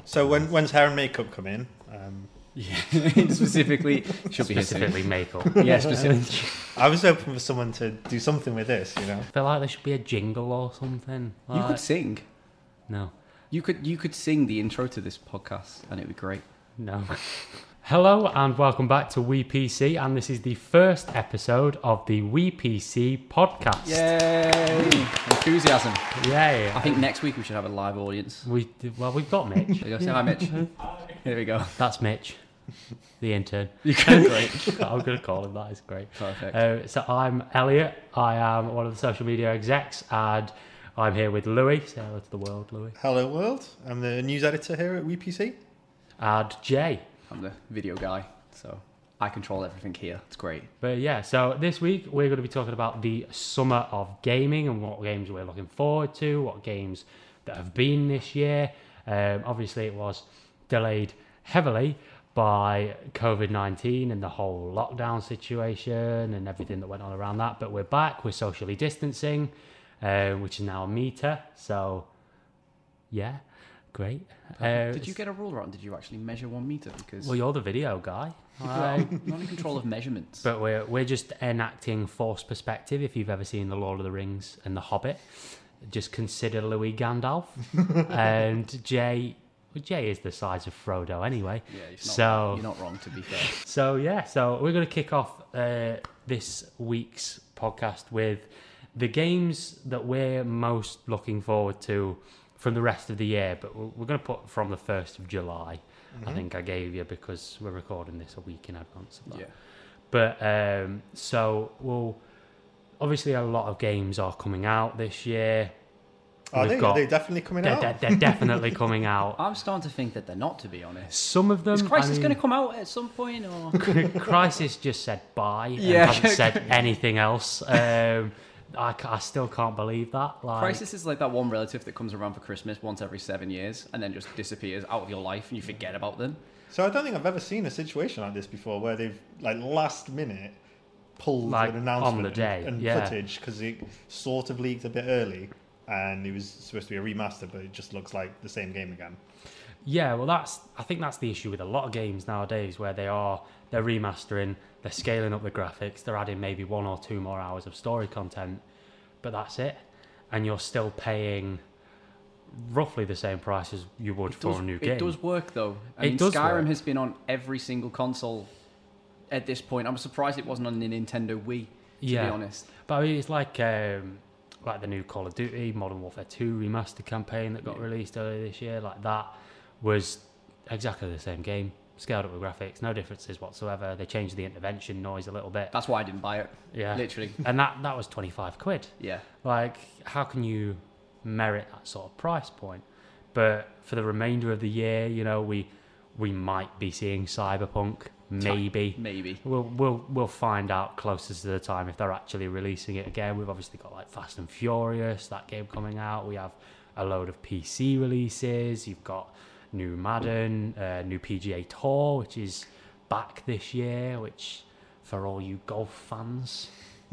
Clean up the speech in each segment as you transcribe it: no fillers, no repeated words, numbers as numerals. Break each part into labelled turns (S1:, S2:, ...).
S1: So when's hair and makeup come in?
S2: Yeah, specifically
S3: makeup.
S2: Yeah, specifically.
S1: I was hoping for someone to do something with this, you know.
S3: I feel like there should be a jingle or something.
S2: You could sing.
S3: No.
S2: You could sing the intro to this podcast, and it'd be great.
S3: No. Hello and welcome back to WePC, and this is the first episode of the WePC podcast.
S2: Yay! Enthusiasm.
S3: Yay!
S2: I think next week we should have a live audience.
S3: We've got Mitch.
S2: There you go. Say hi, Mitch. Here we go.
S3: That's Mitch, the intern.
S2: You're great.
S3: I'm going to call him that. It's great.
S2: Perfect.
S3: So I'm Elliot. I am one of the social media execs, and I'm here with Louis. Say hello to the world, Louis.
S1: Hello world. I'm the news editor here at WePC.
S3: And Jay.
S2: I'm the video guy, so I control everything here. It's great.
S3: But yeah, so this week we're going to be talking about the summer of gaming and what games we're looking forward to, what games that have been this year. Obviously, it was delayed heavily by COVID-19 and the whole lockdown situation and everything that went on around that. But we're back. We're socially distancing, which is now a meter. So, yeah, great.
S2: Did you get a ruler out? Did you actually measure 1 meter? Because
S3: Well, you're the video guy.
S2: I'm not in control of measurements.
S3: But we're just enacting forced perspective. If you've ever seen The Lord of the Rings and The Hobbit, just consider Louis Gandalf. And Jay is the size of Frodo anyway.
S2: Yeah, you're not wrong, to be fair.
S3: So we're going to kick off this week's podcast with the games that we're most looking forward to from the rest of the year, but we're going to put from the 1st of July. Mm-hmm. I think I gave you because we're recording this a week in advance of that. Yeah. But so obviously a lot of games are coming out this year.
S1: Are they definitely coming out?
S3: They're definitely coming out.
S2: I'm starting to think that they're not, to be honest.
S3: Some of them.
S2: Is Crysis going to come out at some point? Or
S3: Crysis just said bye and hasn't said anything else. I still can't believe that.
S2: Crysis is like that one relative that comes around for Christmas once every 7 years and then just disappears out of your life and you forget about them.
S1: So I don't think I've ever seen a situation like this before where they've last minute pulled an announcement
S3: on the day
S1: and footage because it sort of leaked a bit early and it was supposed to be a remaster, but it just looks like the same game again.
S3: Yeah, well, I think that's the issue with a lot of games nowadays, where they're remastering, they're scaling up the graphics, they're adding maybe 1 or 2 more hours of story content, but that's it, and you're still paying roughly the same price as you would for a new game.
S2: It does work though. I mean, Skyrim has been on every single console at this point. I'm surprised it wasn't on the Nintendo Wii, to be honest.
S3: But I mean, it's like the new Call of Duty Modern Warfare 2 remaster campaign that got released earlier this year. Like that was exactly the same game, scaled up with graphics, no differences whatsoever. They changed the intervention noise a little bit.
S2: That's why I didn't buy it. Yeah, literally.
S3: And that was £25.
S2: Yeah,
S3: like how can you merit that sort of price point? But for the remainder of the year, you know, we might be seeing Cyberpunk. Maybe we'll find out closer to the time if they're actually releasing it again. We've obviously got like Fast and Furious, that game coming out. We have a load of PC releases. You've got new Madden, new PGA Tour, which is back this year, which for all you golf fans.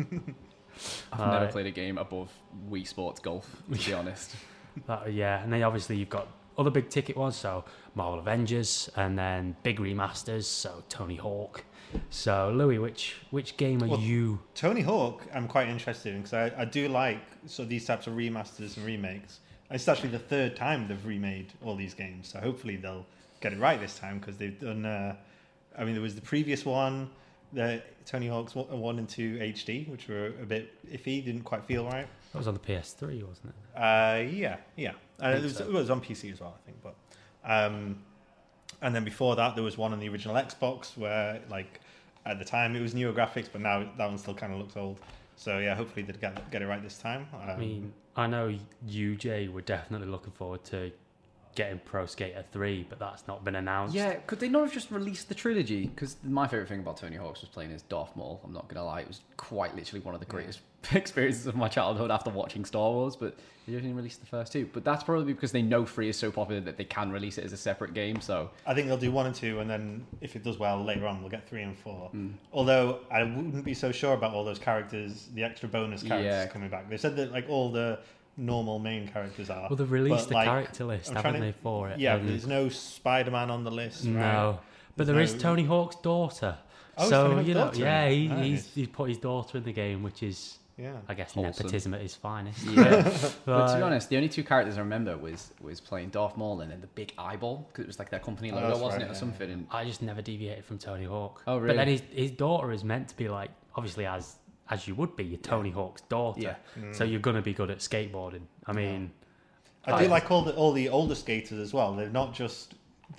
S2: I've never played a game above Wii Sports Golf, to be honest.
S3: And then obviously you've got other big ticket ones, so Marvel Avengers, and then big remasters, so Tony Hawk. So Louis, which game are you?
S1: Tony Hawk, I'm quite interested in because I do like these types of remasters and remakes. It's actually the 3rd time they've remade all these games, so hopefully they'll get it right this time because they've done. There was the previous one, the Tony Hawk's 1 and 2 HD, which were a bit iffy, didn't quite feel right.
S3: That was on the PS3, wasn't it?
S1: Yeah. It was on PC as well, I think. But and then before that, there was one on the original Xbox where, at the time, it was newer graphics, but now that one still kind of looks old. So yeah, hopefully they get it right this time.
S3: I mean, I know you, Jay, were definitely looking forward to getting Pro Skater 3, but that's not been announced.
S2: Yeah, could they not have just released the trilogy? Because my favourite thing about Tony Hawk's was playing as Darth Maul. I'm not going to lie, it was quite literally one of the greatest experiences of my childhood after watching Star Wars, but they didn't release the first 2. But that's probably because they know 3 is so popular that they can release it as a separate game, so...
S1: I think they'll do 1 and 2, and then if it does well later on, we'll get 3 and 4. Although I wouldn't be so sure about all those characters, the extra bonus characters coming back. They said that all the normal main characters are.
S3: Well, they've released
S1: But,
S3: the character list, haven't they, for it?
S1: Yeah,
S3: And
S1: there's no Spider-Man on the list, right?
S3: no, but there is Tony Hawk's daughter.
S1: Oh,
S3: So,
S1: Tony Hawk's
S3: you know,
S1: daughter?
S3: yeah,
S1: Nice.
S3: he's put his daughter in the game, which is,
S1: Yeah.
S3: I guess,
S2: Wholesome.
S3: nepotism at its finest.
S2: Yeah. But to
S3: Like-
S2: be honest, the only two characters I remember was playing Darth Maul and then the big eyeball, because it was like their company logo,
S1: that's
S2: wasn't
S1: right,
S2: it, or
S1: yeah.
S2: something? And
S3: I just never deviated from Tony Hawk.
S2: Oh,
S3: But then
S2: really?
S3: his daughter is meant to be like, obviously as you would be, you're Tony Hawk's daughter.
S2: Yeah.
S3: So you're gonna be good at skateboarding. I mean,
S1: I do like all the older skaters as well. They're not just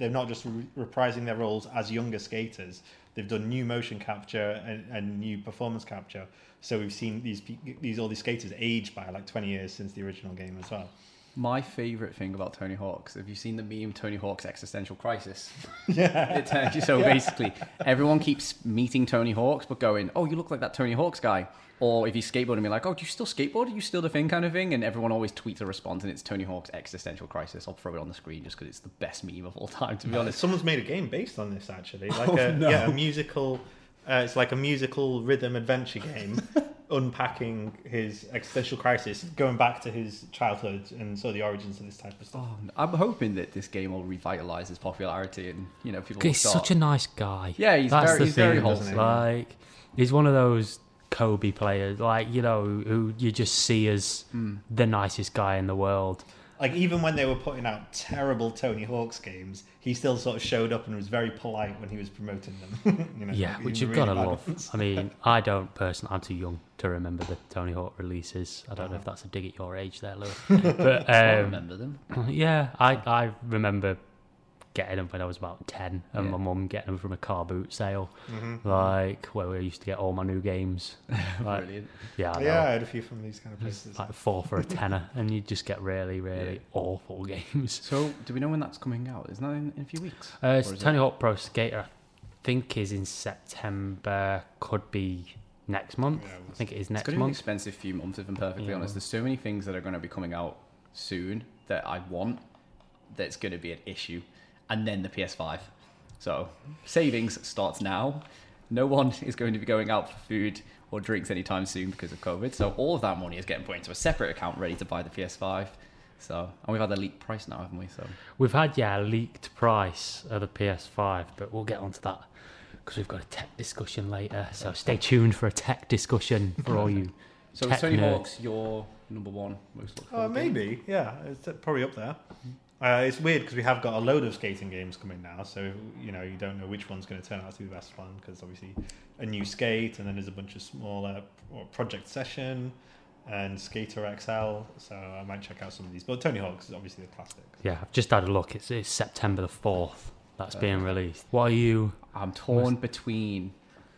S1: reprising their roles as younger skaters. They've done new motion capture and new performance capture. So we've seen all these skaters age by like 20 years since the original game as well.
S2: my favourite thing about Tony Hawk's, have you seen the meme Tony Hawk's Existential Crisis?
S1: Yeah.
S2: So basically, everyone keeps meeting Tony Hawk's but going, oh, you look like that Tony Hawk's guy. Or if he's skateboarding, be like, oh, do you still skateboard? Are you still the thing kind of thing? And everyone always tweets a response, and it's Tony Hawk's Existential Crisis. I'll throw it on the screen just because it's the best meme of all time, to be honest.
S1: Someone's made a game based on this actually, like
S2: no.
S1: a musical. It's like a musical rhythm adventure game, unpacking his existential crisis, going back to his childhood and so the origins of this type of stuff.
S2: Oh, I'm hoping that this game will revitalise his popularity and, you know, people will
S3: he's
S2: start...
S3: such a nice guy.
S2: Yeah, he's
S3: That's
S2: very,
S3: the
S2: he's very
S3: thing,
S2: wholesome.
S3: Like, he's one of those Kobe players, like, you know, who you just see as the nicest guy in the world.
S1: Like even when they were putting out terrible Tony Hawk's games, he still sort of showed up and was very polite when he was promoting them. You know,
S3: Yeah,
S1: like,
S3: which
S1: even
S3: you've
S1: really
S3: got to
S1: bad
S3: love.
S1: ones.
S3: I mean, I don't personally, I'm too young to remember the Tony Hawk releases. I don't know if that's a dig at your age there, Lou. But
S2: I remember them.
S3: yeah, I remember getting them when I was about 10 and
S2: Yeah.
S3: my mum getting them from a car boot sale,
S1: Mhm.
S3: like where we used to get all my new games. Like,
S2: Brilliant.
S3: yeah, I know.
S1: Yeah, I had a few from these kind of
S3: It's
S1: places.
S3: like 4 for a tenner, and you just get really, really
S2: Yeah.
S3: awful games.
S2: So, do we know when that's coming out? Isn't that in a few weeks?
S3: It's
S2: Or is
S3: Tony Hawk Pro Skater, I think, is in September. Could be next month.
S1: Yeah, we'll
S3: I think it is
S2: It's
S3: next
S2: going to be an
S3: month.
S2: expensive few months, if I'm perfectly
S3: Yeah.
S2: honest. There's so many things that are going to be coming out soon that I want that's going to be an issue. And then the PS5. So, savings starts now. No one is going to be going out for food or drinks anytime soon because of COVID. So, all of that money is getting put into a separate account ready to buy the PS5. So, and we've had the leaked price now, haven't we? So,
S3: We've had, a leaked price of the PS5, but we'll get onto that because we've got a tech discussion later. So stay tuned for a tech discussion for all you
S2: so
S3: tech
S2: is Tony
S3: nerds.
S2: Hawk's your number one most looked forward game?
S1: Maybe, yeah, it's probably up there. It's weird because we have got a load of skating games coming now, so you know you don't know which one's going to turn out to be the best one because obviously a new skate and then there's a bunch of smaller Project Session and Skater XL. So I might check out some of these, but Tony Hawk's is obviously the classic.
S3: Yeah, I've just had a look. It's September the 4th that's being released. What are you?
S2: I'm torn between.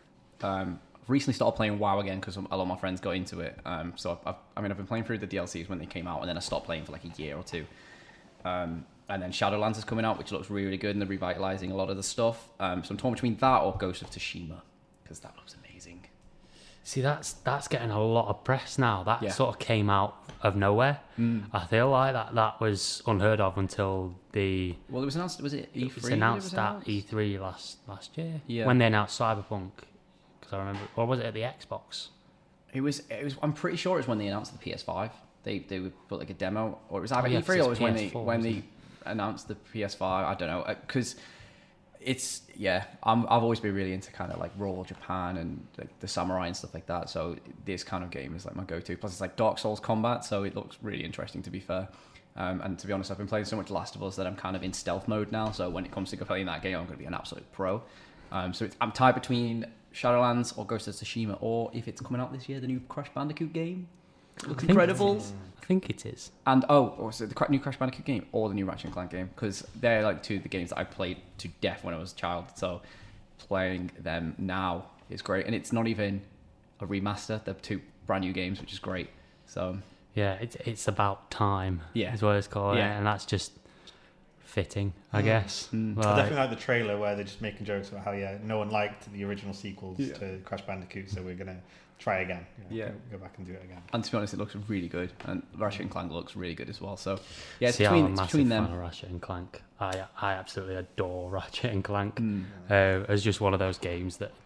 S2: I've recently started playing WoW again because a lot of my friends got into it. So I've been playing through the DLCs when they came out, and then I stopped playing for like a year or two. And then Shadowlands is coming out, which looks really, really good, and they're revitalizing a lot of the stuff. So I'm torn between that or Ghost of Tsushima because that looks amazing.
S3: See, that's getting a lot of press now. That
S2: Yeah.
S3: sort of came out of nowhere. I feel like that was unheard of until
S2: Well, it was announced. Was it E3?
S3: it was announced at E3 last year.
S2: Yeah.
S3: When they announced Cyberpunk, because I remember, or was it at the Xbox?
S2: It was. I'm pretty sure it's when they announced the PS5. They would put like a demo, or it was either
S3: yeah,
S2: E3 or it was when
S3: PS4,
S2: they
S3: wasn't it?
S2: announced the PS5. I don't know because it's I've always been really into kind of like Raw Japan and like the samurai and stuff like that. So this kind of game is like my go-to. Plus it's like Dark Souls combat, so it looks really interesting to be fair. And to be honest, I've been playing so much Last of Us that I'm kind of in stealth mode now. So when it comes to playing that game, I'm going to be an absolute pro. So I'm tied between Shadowlands or Ghost of Tsushima, or if it's coming out this year, the new Crash Bandicoot game. It looks
S3: think
S2: incredible.
S3: I think it is.
S2: And also the new Crash Bandicoot game or the new Ratchet and Clank game, because they're like two of the games that I played to death when I was a child. So playing them now is great, and it's not even a remaster. They're two brand new games, which is great. So
S3: Yeah, it's about time.
S2: Yeah.
S3: is what it's called.
S2: Yeah.
S3: And that's just fitting, I guess.
S1: I
S3: Like,
S1: definitely like the trailer where they're just making jokes about how no one liked the original sequels
S2: Yeah.
S1: to Crash Bandicoot, so we're gonna try again.
S2: Yeah.
S1: Go back and do it again.
S2: and to be honest, it looks really good, and Ratchet and Clank looks really good as well. So yeah, it's
S3: See, I'm a
S2: between
S3: massive
S2: them.
S3: fan of Ratchet and Clank. I absolutely adore Ratchet and Clank.
S2: Mm.
S3: As just one of those games that just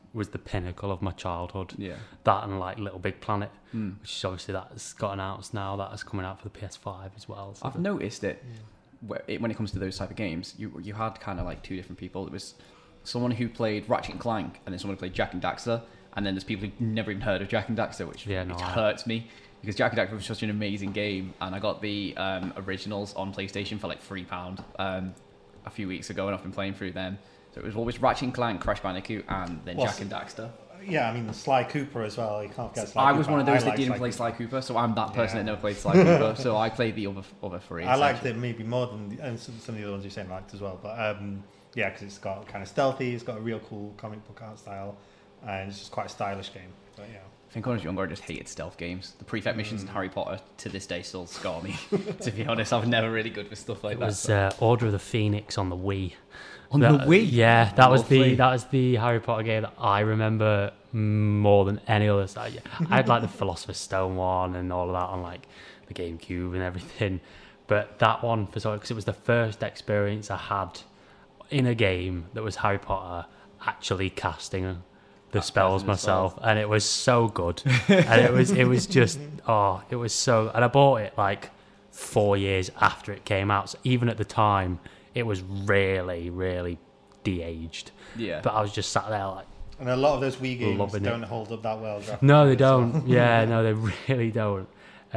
S3: was the pinnacle of my childhood.
S2: Yeah.
S3: That and like Little Big Planet, which is obviously that's got announced now. That is coming out for the PS5 as well. So
S2: I've noticed it when it comes to those type of games. You had kind of like two different people. It was someone who played Ratchet and Clank, and then someone who played Jak and Daxter, and then there's people who never even heard of Jak and Daxter, which hurts me. Because Jak and Daxter was such an amazing game, and I got the originals on PlayStation for like £3 a few weeks ago, and I've been playing through them. So it was always Ratchet and Clank, Crash Bandicoot, and then Jak and Daxter.
S1: Yeah, I mean Sly Cooper as well. You can't forget Sly
S2: I
S1: Cooper.
S2: was one of those that
S1: like
S2: didn't play Sly Cooper, so I'm that person that never played Sly Cooper. So I played the other three.
S1: I liked it maybe more than and some of the other ones you're saying I liked as well. But yeah, because it's got kind of stealthy. It's got a real cool comic book art style, and it's just quite a stylish game. But yeah.
S2: I think when I was younger, I just hated stealth games. The prefect missions in Harry Potter to this day still scar me. To be honest, I'm never really good with stuff like that.
S3: It was Order of the Phoenix on the Wii.
S2: On the Wii?
S3: Yeah, that was the Harry Potter game that I remember more than any other. I had like the Philosopher's Stone one and all of that on like the GameCube and everything. But that one, because it was the first experience I had in a game that was Harry Potter actually casting the spells myself, and it was so good. And it was just it was so. And I bought it like 4 years after it came out, so even at the time it was really, really de-aged.
S2: Yeah.
S3: But I was just sat there like.
S1: And a lot of those Wii games don't hold up that well.
S3: No, they don't. Yeah, no, they really don't.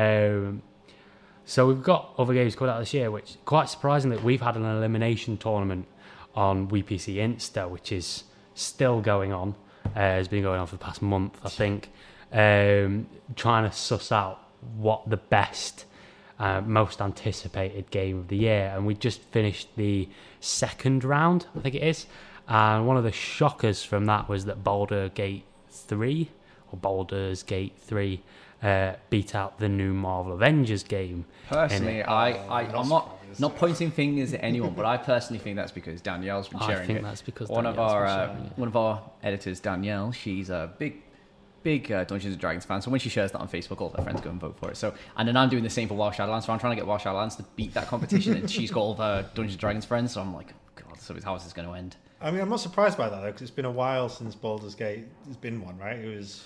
S3: So we've got other games coming out this year, which quite surprisingly we've had an elimination tournament on WePC Insta, which is still going on. It's been going on for the past month, I think, trying to suss out what the best, most anticipated game of the year. And we just finished the second round, I think it is. And one of the shockers from that was that Baldur's Gate 3 beat out the new Marvel Avengers game.
S2: Personally, I'm not pointing fingers at anyone, but I personally think that's because Danielle's been sharing it.
S3: I think that's because
S2: one of our editors, Danielle, she's a big Dungeons and Dragons fan. So when she shares that on Facebook, all of her friends go and vote for it. So, and then I'm doing the same for Wild Shadowlands. So I'm trying to get Wild Shadowlands to beat that competition, and she's got all of her Dungeons and Dragons friends. So I'm like, oh God, so how is this going to end?
S1: I mean, I'm not surprised by that though, because it's been a while since Baldur's Gate. It's been one, right?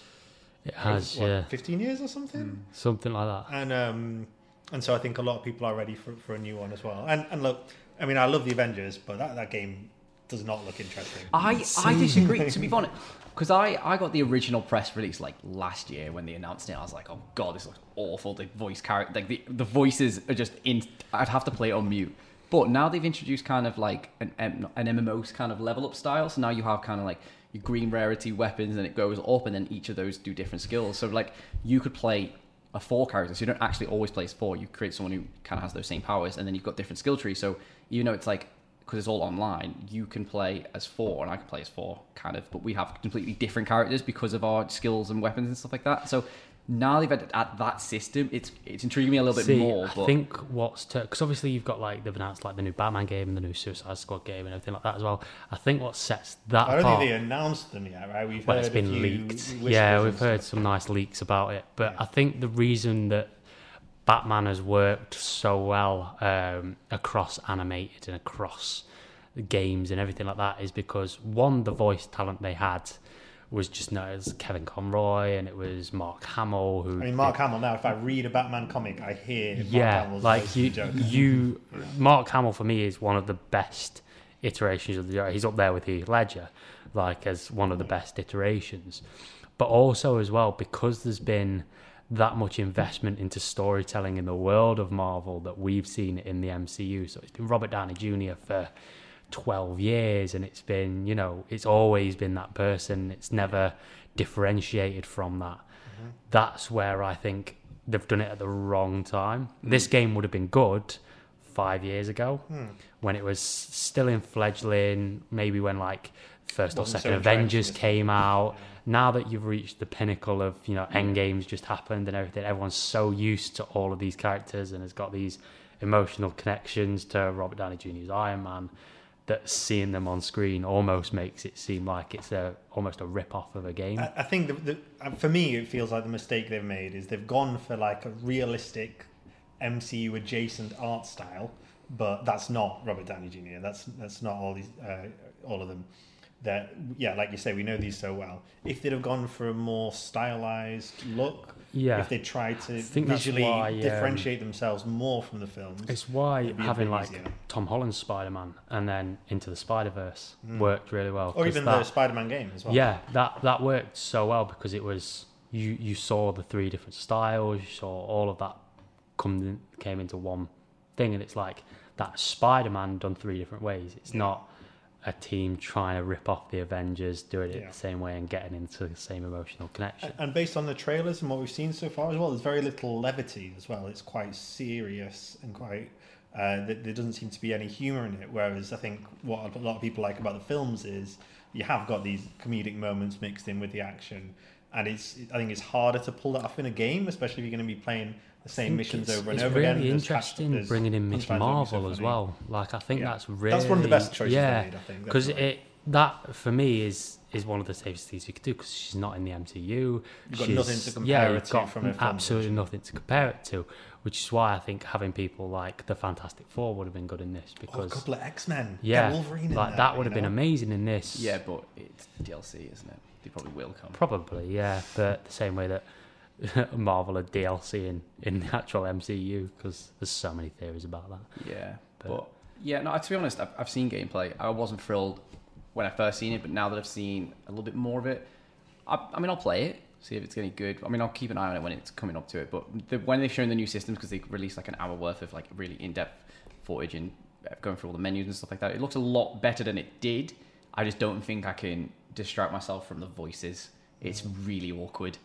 S1: It has, 15 years or something?
S3: Something like that.
S1: And so I think a lot of people are ready for a new one as well. And look, I mean, I love the Avengers, but that game does not look interesting.
S2: I disagree, to be honest, because I got the original press release like last year when they announced it. I was like, oh God, this looks awful. The voice character, like the voices are just I'd have to play it on mute. But now they've introduced kind of like an MMO kind of level up style. So now you have kind of like your green rarity weapons, and it goes up, and then each of those do different skills. So like you could play a 4 character, so you don't actually always play as 4. You create someone who kind of has those same powers, and then you've got different skill trees. So even though it's like, because it's all online, you can play as 4, and I can play as 4, kind of, but we have completely different characters because of our skills and weapons and stuff like that. So now they've added that system, it's intriguing me a little bit more.
S3: I think because obviously you've got like they've announced like the new Batman game and the new Suicide Squad game and everything like that as well. I think what sets that
S1: I don't
S3: apart,
S1: think they announced them yet, right?
S3: It's been leaked. Yeah, we've heard some nice leaks about it. But yeah. I think the reason that Batman has worked so well across animated and across the games and everything like that is because one, the voice talent they had was just known as Kevin Conroy, and it was Mark Hamill who. I mean,
S1: Mark Hamill. Now, if I read a Batman comic, I hear Mark Hamill's
S3: like
S1: voice.
S3: Mark Hamill for me is one of the best iterations of the Joker. He's up there with Heath Ledger, like as one of the best iterations. But also as well because there's been that much investment into storytelling in the world of Marvel that we've seen in the MCU. So it's been Robert Downey Jr. for 12 years, and it's been, it's always been that person. It's never differentiated from that. Mm-hmm. That's where I think they've done it at the wrong time. This game would have been good 5 years ago when it was still in fledgling, maybe when like first or second Avengers came out. Now that you've reached the pinnacle of, Endgame's just happened and everything, everyone's so used to all of these characters and has got these emotional connections to Robert Downey Jr.'s Iron Man, that seeing them on screen almost makes it seem like it's almost a rip-off of a game.
S1: I think for me, it feels like the mistake they've made is they've gone for like a realistic MCU adjacent art style, but that's not Robert Downey Jr. That's not all of them. that, like you say, we know these so well. If they'd have gone for a more stylized look, if they tried to visually differentiate themselves more from the films,
S3: it's why having like Tom Holland's Spider-Man and then Into the Spider-Verse worked really well.
S1: Or even the Spider-Man game as well.
S3: Yeah, that worked so well because it was you saw the 3 different styles, you saw all of that came into one thing, and it's like that Spider-Man done 3 different ways. It's not a team trying to rip off the Avengers, doing it the same way and getting into the same emotional connection.
S1: And based on the trailers and what we've seen so far as well, there's very little levity as well. It's quite serious and quite... there doesn't seem to be any humour in it, whereas I think what a lot of people like about the films is you have got these comedic moments mixed in with the action, and I think it's harder to pull that off in a game, especially if you're going to be playing the same missions over and over again.
S3: It's really interesting bringing in Ms. Marvel as well. Like, I think that's really...
S1: That's one of the best choices they made, I think.
S3: Because that, for me, is one of the safest things you could do, because she's not in the MCU.
S1: You've got nothing to compare it to from a film.
S3: Absolutely nothing to compare it to, which is why I think having people like the Fantastic Four would have been good in this, because...
S1: a couple of X-Men.
S3: Yeah,
S1: Wolverine in
S3: like that would have been amazing in this.
S2: Yeah, but it's DLC, isn't it? They probably will come.
S3: Probably, yeah. But the same way that Marvel are DLC in the actual MCU, because there's so many theories about that.
S2: Yeah, but to be honest, I've seen gameplay. I wasn't thrilled when I first seen it, but now that I've seen a little bit more of it, I mean, I'll play it, see if it's any good. I mean, I'll keep an eye on it when it's coming up to it. But when they've shown the new systems, because they released like an hour worth of like really in-depth footage and going through all the menus and stuff like that, it looks a lot better than it did. I just don't think I can distract myself from the voices. It's really awkward.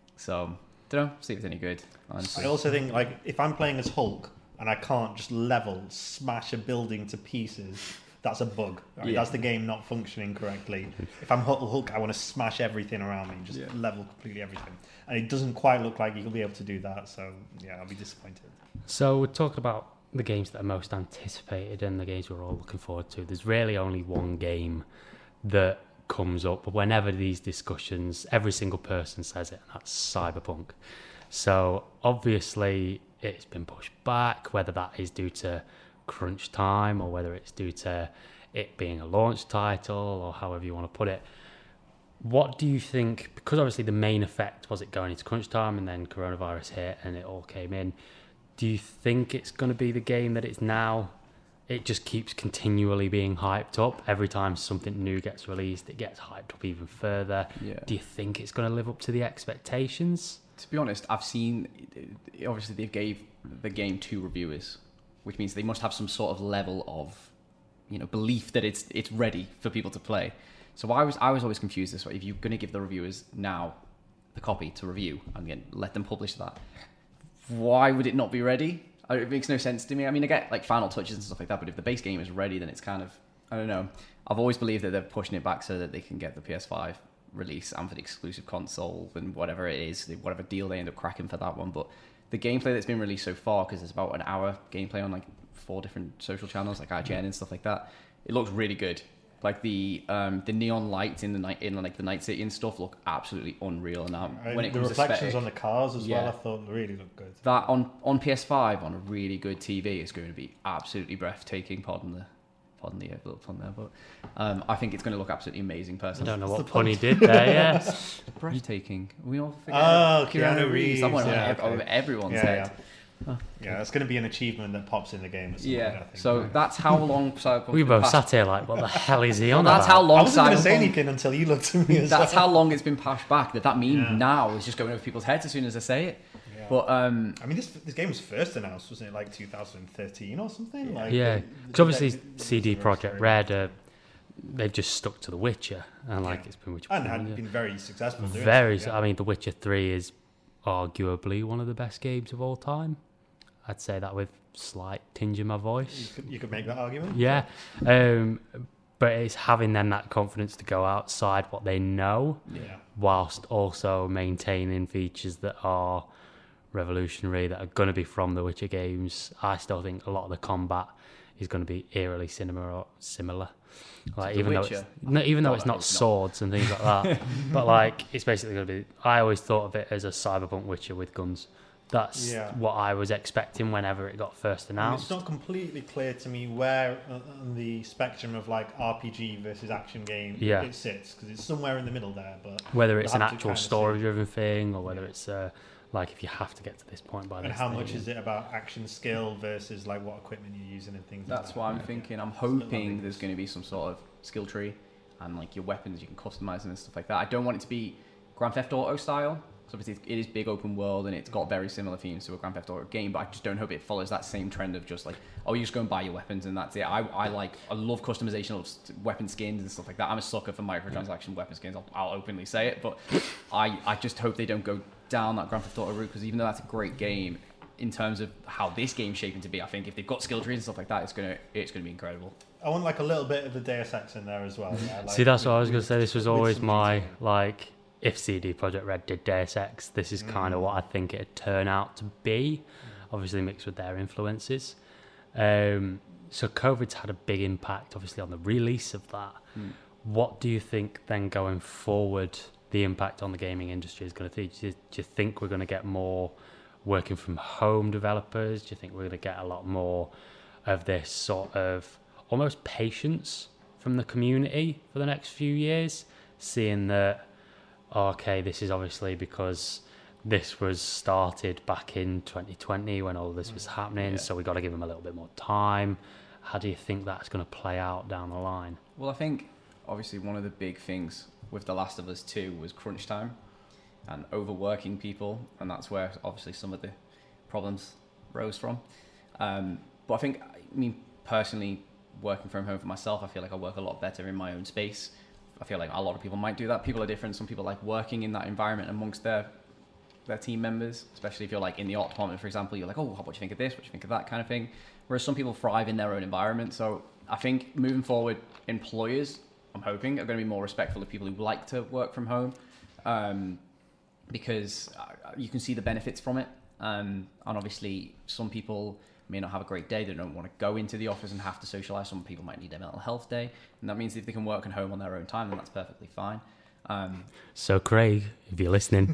S2: So, don't know, see if it's any good, honestly.
S1: I also think, like, if I'm playing as Hulk and I can't just smash a building to pieces, that's a bug. Right? That's the game not functioning correctly. If I'm Hulk, I want to smash everything around me, just level completely everything. And it doesn't quite look like you'll be able to do that, so, I'll be disappointed.
S3: So, we're talking about the games that are most anticipated and the games we're all looking forward to. There's really only one game that comes up whenever these discussions, every single person says it, and that's Cyberpunk. So obviously it's been pushed back, whether that is due to crunch time or whether it's due to it being a launch title or however you want to put it. What do you think, because obviously the main effect was it going into crunch time and then coronavirus hit and it all came in, do you think it's going to be the game that it's now? It just keeps continually being hyped up. Every time something new gets released, it gets hyped up even further. Yeah. Do you think it's going to live up to the expectations?
S2: To be honest, I've seen... Obviously, they gave the game 2 reviewers, which means they must have some sort of level of, belief that it's ready for people to play. So I was always confused this way. If you're going to give the reviewers now the copy to review and let them publish that, why would it not be ready? It makes no sense to me. I mean, I get like final touches and stuff like that, but if the base game is ready, then it's kind of, I don't know. I've always believed that they're pushing it back so that they can get the PS5 release and for the exclusive console and whatever it is, whatever deal they end up cracking for that one. But the gameplay that's been released so far, because it's about an hour gameplay on like 4 different social channels like IGN and stuff like that, it looks really good. Like the neon lights in the night city and stuff look absolutely unreal. And when it comes
S1: the reflections
S2: to
S1: on the cars as well, I thought really looked good.
S2: That on PS5 on a really good TV is going to be absolutely breathtaking. Pardon the little pun there, but I think it's going to look absolutely amazing. Personally,
S3: I don't know what pun he did there. Yeah,
S2: breathtaking. We all forget.
S1: Keanu Reeves.
S2: Everyone's head.
S1: Yeah, it's going to be an achievement that pops in the game. At some point, I think.
S2: So that's how long Cyberpunk.
S3: We both sat here like, what the hell is he on
S2: about?
S3: That's
S2: how long.
S1: I wasn't going to say anything until you looked at me.
S2: That's how long it's been pushed back. That mean now is just going over people's heads as soon as I say it.
S1: Yeah.
S2: But
S1: I mean, this game was first announced, wasn't it, like 2013 or something?
S3: Because obviously CD Projekt Red, they've just stuck to The Witcher, and it's been Witcher.
S1: And had been very successful.
S3: I mean, The Witcher 3 is arguably one of the best games of all time. I'd say that with slight tinge in my voice.
S1: You could make that argument.
S3: Yeah. But it's having then that confidence to go outside what they know, whilst also maintaining features that are revolutionary, that are going to be from the Witcher games. I still think a lot of the combat is going to be eerily similar. Like even though it's not swords and things like that, but it's basically going to be. I always thought of it as a cyberpunk Witcher with guns. That's what I was expecting whenever it got first announced.
S1: It's not completely clear to me where on the spectrum of like RPG versus action game it sits, because it's somewhere in the middle there. But
S3: whether it's an actual story-driven thing, or whether it's like if you have to get to this point by this.
S1: And how much is it about action skill versus like what equipment you're using and things like that?
S2: That's what I'm thinking. I'm hoping there's going to be some sort of skill tree, and like your weapons, you can customize them and stuff like that. I don't want it to be Grand Theft Auto style. So obviously it is big open world and it's got very similar themes to a Grand Theft Auto game, but I just don't hope it follows that same trend of just like, oh, you just go and buy your weapons and that's it. I love customization of weapon skins and stuff like that. I'm a sucker for microtransaction weapon skins. I'll openly say it, but I just hope they don't go down that Grand Theft Auto route, because even though that's a great game, in terms of how this game's shaping to be, I think if they've got skill trees and stuff like that, it's gonna be incredible.
S1: I want like a little bit of the Deus Ex in there as well. Yeah? Like,
S3: see, that's what I was gonna say. This was always my like. If CD Projekt Red did Deus Ex, this is kind of what I think it'd turn out to be, obviously mixed with their influences. So COVID's had a big impact, obviously, on the release of that. What do you think then going forward the impact on the gaming industry is going to be? Do you think we're going to get more working from home developers? Do you think we're going to get a lot more of this sort of almost patience from the community for the next few years, seeing that okay, this is obviously because this was started back in 2020 when all this was happening, so we got to give them a little bit more time. How do you think that's going to play out down the line?
S2: Well, I think obviously one of the big things with The Last of Us 2 was crunch time and overworking people, and that's where obviously some of the problems rose from. But I think, personally, working from home for myself, I feel like I work a lot better in my own space. I feel like a lot of people might do that. People are different. Some people like working in that environment amongst their team members, especially if you're like in the art department, for example. You're like, oh, what do you think of this? What do you think of that kind of thing? Whereas some people thrive in their own environment. So I think moving forward, employers, I'm hoping, are going to be more respectful of people who like to work from home, because you can see the benefits from it. And obviously, some people may not have a great day. They don't want to go into the office and have to socialize. Some people might need a mental health day. And that means if they can work at home on their own time, then that's perfectly fine.
S3: So Craig, if you're listening.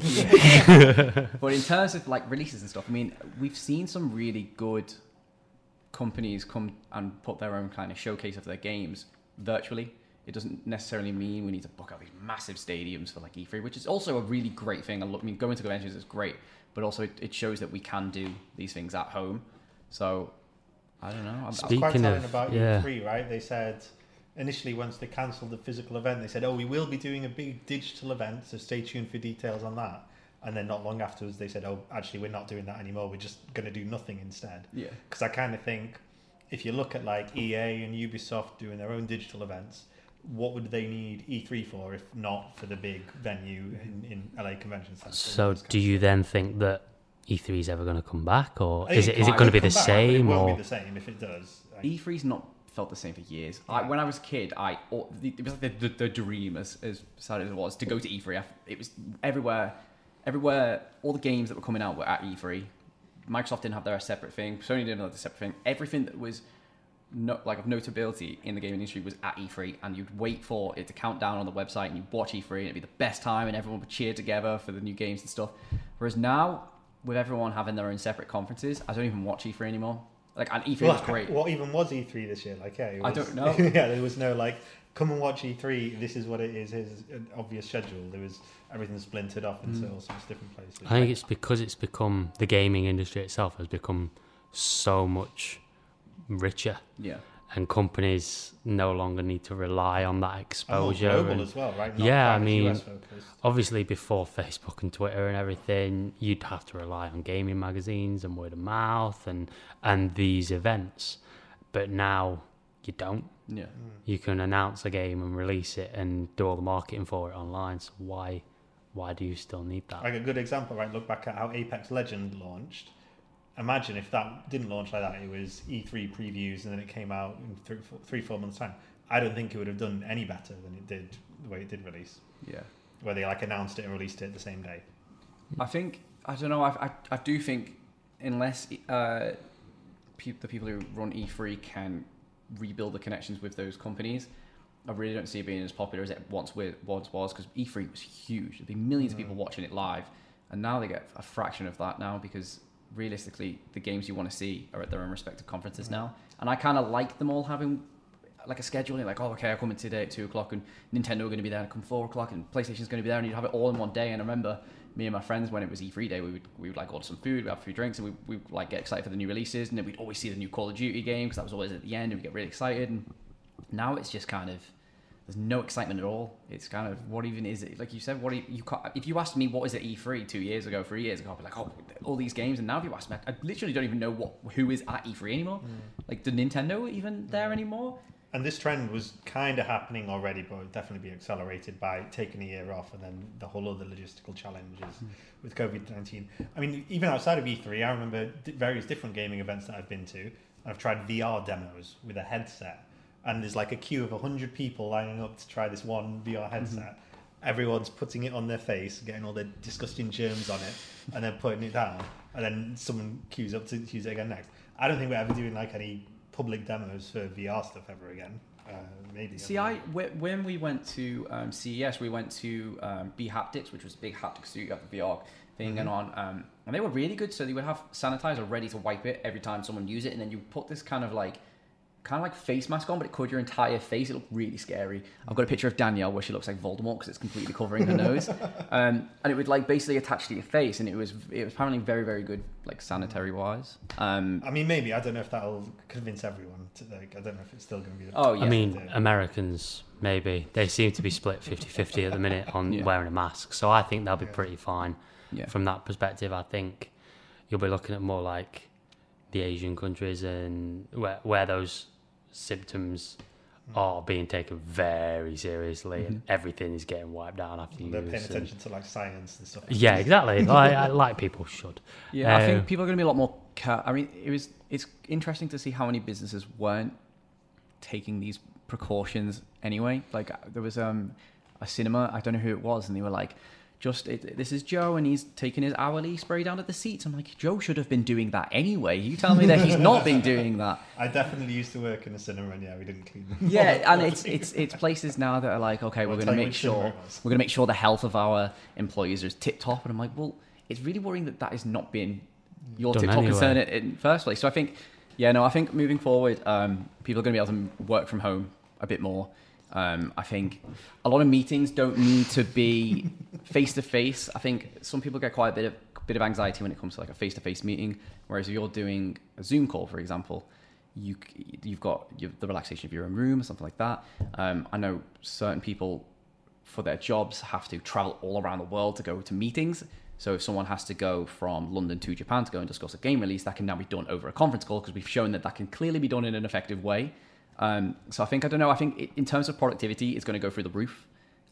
S2: But in terms of like releases and stuff, we've seen some really good companies come and put their own kind of showcase of their games virtually. It doesn't necessarily mean we need to book out these massive stadiums for like E3, which is also a really great thing. Going to conventions is great, but also it shows that we can do these things at home. So, I don't know.
S1: It's quite telling about E3, right? They said, initially once they cancelled the physical event, they said, oh, we will be doing a big digital event, so stay tuned for details on that. And then not long afterwards, they said, oh, actually, we're not doing that anymore. We're just going to do nothing instead.
S2: Yeah.
S1: Because I kind of think, if you look at like EA and Ubisoft doing their own digital events, what would they need E3 for if not for the big venue in LA Convention Center?
S3: So do you then think that E3 is ever going to come back, or is it going to be the same?
S1: It won't be the same if it does.
S2: E3's not felt the same for years. When I was a kid, it was like the dream, as sad as it was, to go to E3. It was everywhere. All the games that were coming out were at E3. Microsoft didn't have their separate thing. Sony didn't have their separate thing. Everything that was of notability in the gaming industry was at E3, and you'd wait for it to count down on the website, and you'd watch E3, and it'd be the best time, and everyone would cheer together for the new games and stuff. Whereas now, with everyone having their own separate conferences, I don't even watch E3 anymore. And E3 was great.
S1: What even was E3 this year?
S2: I don't know.
S1: Yeah, there was no come and watch E3. This is what it is. Here's an obvious schedule. There was everything splintered off into all sorts of different places.
S3: I think it's because it's become, the gaming industry itself has become so much richer.
S2: Yeah.
S3: And companies no longer need to rely on that exposure.
S1: And global as well, right?
S3: Not obviously before Facebook and Twitter and everything, you'd have to rely on gaming magazines and word of mouth and these events. But now you don't.
S2: Yeah.
S3: You can announce a game and release it and do all the marketing for it online. So why do you still need that?
S1: Like a good example, right? Look back at how Apex Legends launched. Imagine if that didn't launch like that. It was E3 previews and then it came out in 3-4 months' time. I don't think it would have done any better than it did the way it did release.
S2: Yeah.
S1: Where they announced it and released it the same day.
S2: I do think unless the people who run E3 can rebuild the connections with those companies, I really don't see it being as popular as it once was, because E3 was huge. There'd be millions of people watching it live. and now they get a fraction of that now because realistically, the games you want to see are at their own respective conferences now. And I kind of like them all having like a scheduling, like, oh, okay, I come in today at 2:00 and Nintendo are going to be there, and I come 4:00 and PlayStation's going to be there, and you'd have it all in one day. And I remember me and my friends, when it was E3 day, we would like order some food, we'd have a few drinks, and we like get excited for the new releases, and then we'd always see the new Call of Duty game because that was always at the end, and we get really excited. And now it's just kind of, there's no excitement at all. It's kind of, what even is it? Like you said, if you asked me what was at E3 3 years ago, I'd be like, oh, all these games. And now if you ask me, I literally don't even know who is at E3 anymore. Like, the Nintendo even there anymore?
S1: And this trend was kind of happening already, but would definitely be accelerated by taking a year off and then the whole other logistical challenges with COVID-19. I mean, even outside of E3, I remember various different gaming events that I've been to. I've tried VR demos with a headset, and there's like a queue of 100 people lining up to try this one VR headset. Everyone's putting it on their face, getting all the disgusting germs on it, and then putting it down, and then someone queues up to use it again next. I don't think we're ever doing like any public demos for VR stuff ever again. Maybe.
S2: See, when we went to CES, we went to B-Haptics, which was a big haptic studio at the VR thing, and they were really good. So they would have sanitizer ready to wipe it every time someone used it, and then you put this kind of like face mask on, but it covered your entire face. It looked really scary. I've got a picture of Danielle where she looks like Voldemort because it's completely covering her nose, and it would like basically attach to your face, and it was apparently very, very good, like sanitary wise. I
S1: mean, maybe, I don't know if that'll convince everyone to, like, I don't know if it's still going to be.
S3: I mean, Americans, maybe they seem to be split 50-50 at the minute on wearing a mask, so I think they'll be pretty fine from that perspective. I think you'll be looking at more like the Asian countries and where those symptoms are being taken very seriously, and everything is getting wiped down after you.
S1: They're paying attention to like science and stuff.
S3: Yeah, exactly. I like people should.
S2: Yeah, I think people are going to be a lot more. I mean, it's interesting to see how many businesses weren't taking these precautions anyway. Like, there was a cinema, I don't know who it was, and they were like, this is Joe, and he's taking his hourly spray down at the seats. I'm like, Joe should have been doing that anyway. You tell me that he's not been doing that.
S1: I definitely used to work in a cinema, and we didn't clean them.
S2: Yeah, and it's places now that are like, okay, we're going to make sure the health of our employees is tip top. And I'm like, well, it's really worrying that has not been your tip top concern in the first place. So I think, I think moving forward, people are going to be able to work from home a bit more. I think a lot of meetings don't need to be face-to-face. I think some people get quite a bit of anxiety when it comes to like a face-to-face meeting. Whereas if you're doing a Zoom call, for example, you've got the relaxation of your own room or something like that. I know certain people for their jobs have to travel all around the world to go to meetings. So if someone has to go from London to Japan to go and discuss a game release, that can now be done over a conference call because we've shown that can clearly be done in an effective way. So I think in terms of productivity, it's going to go through the roof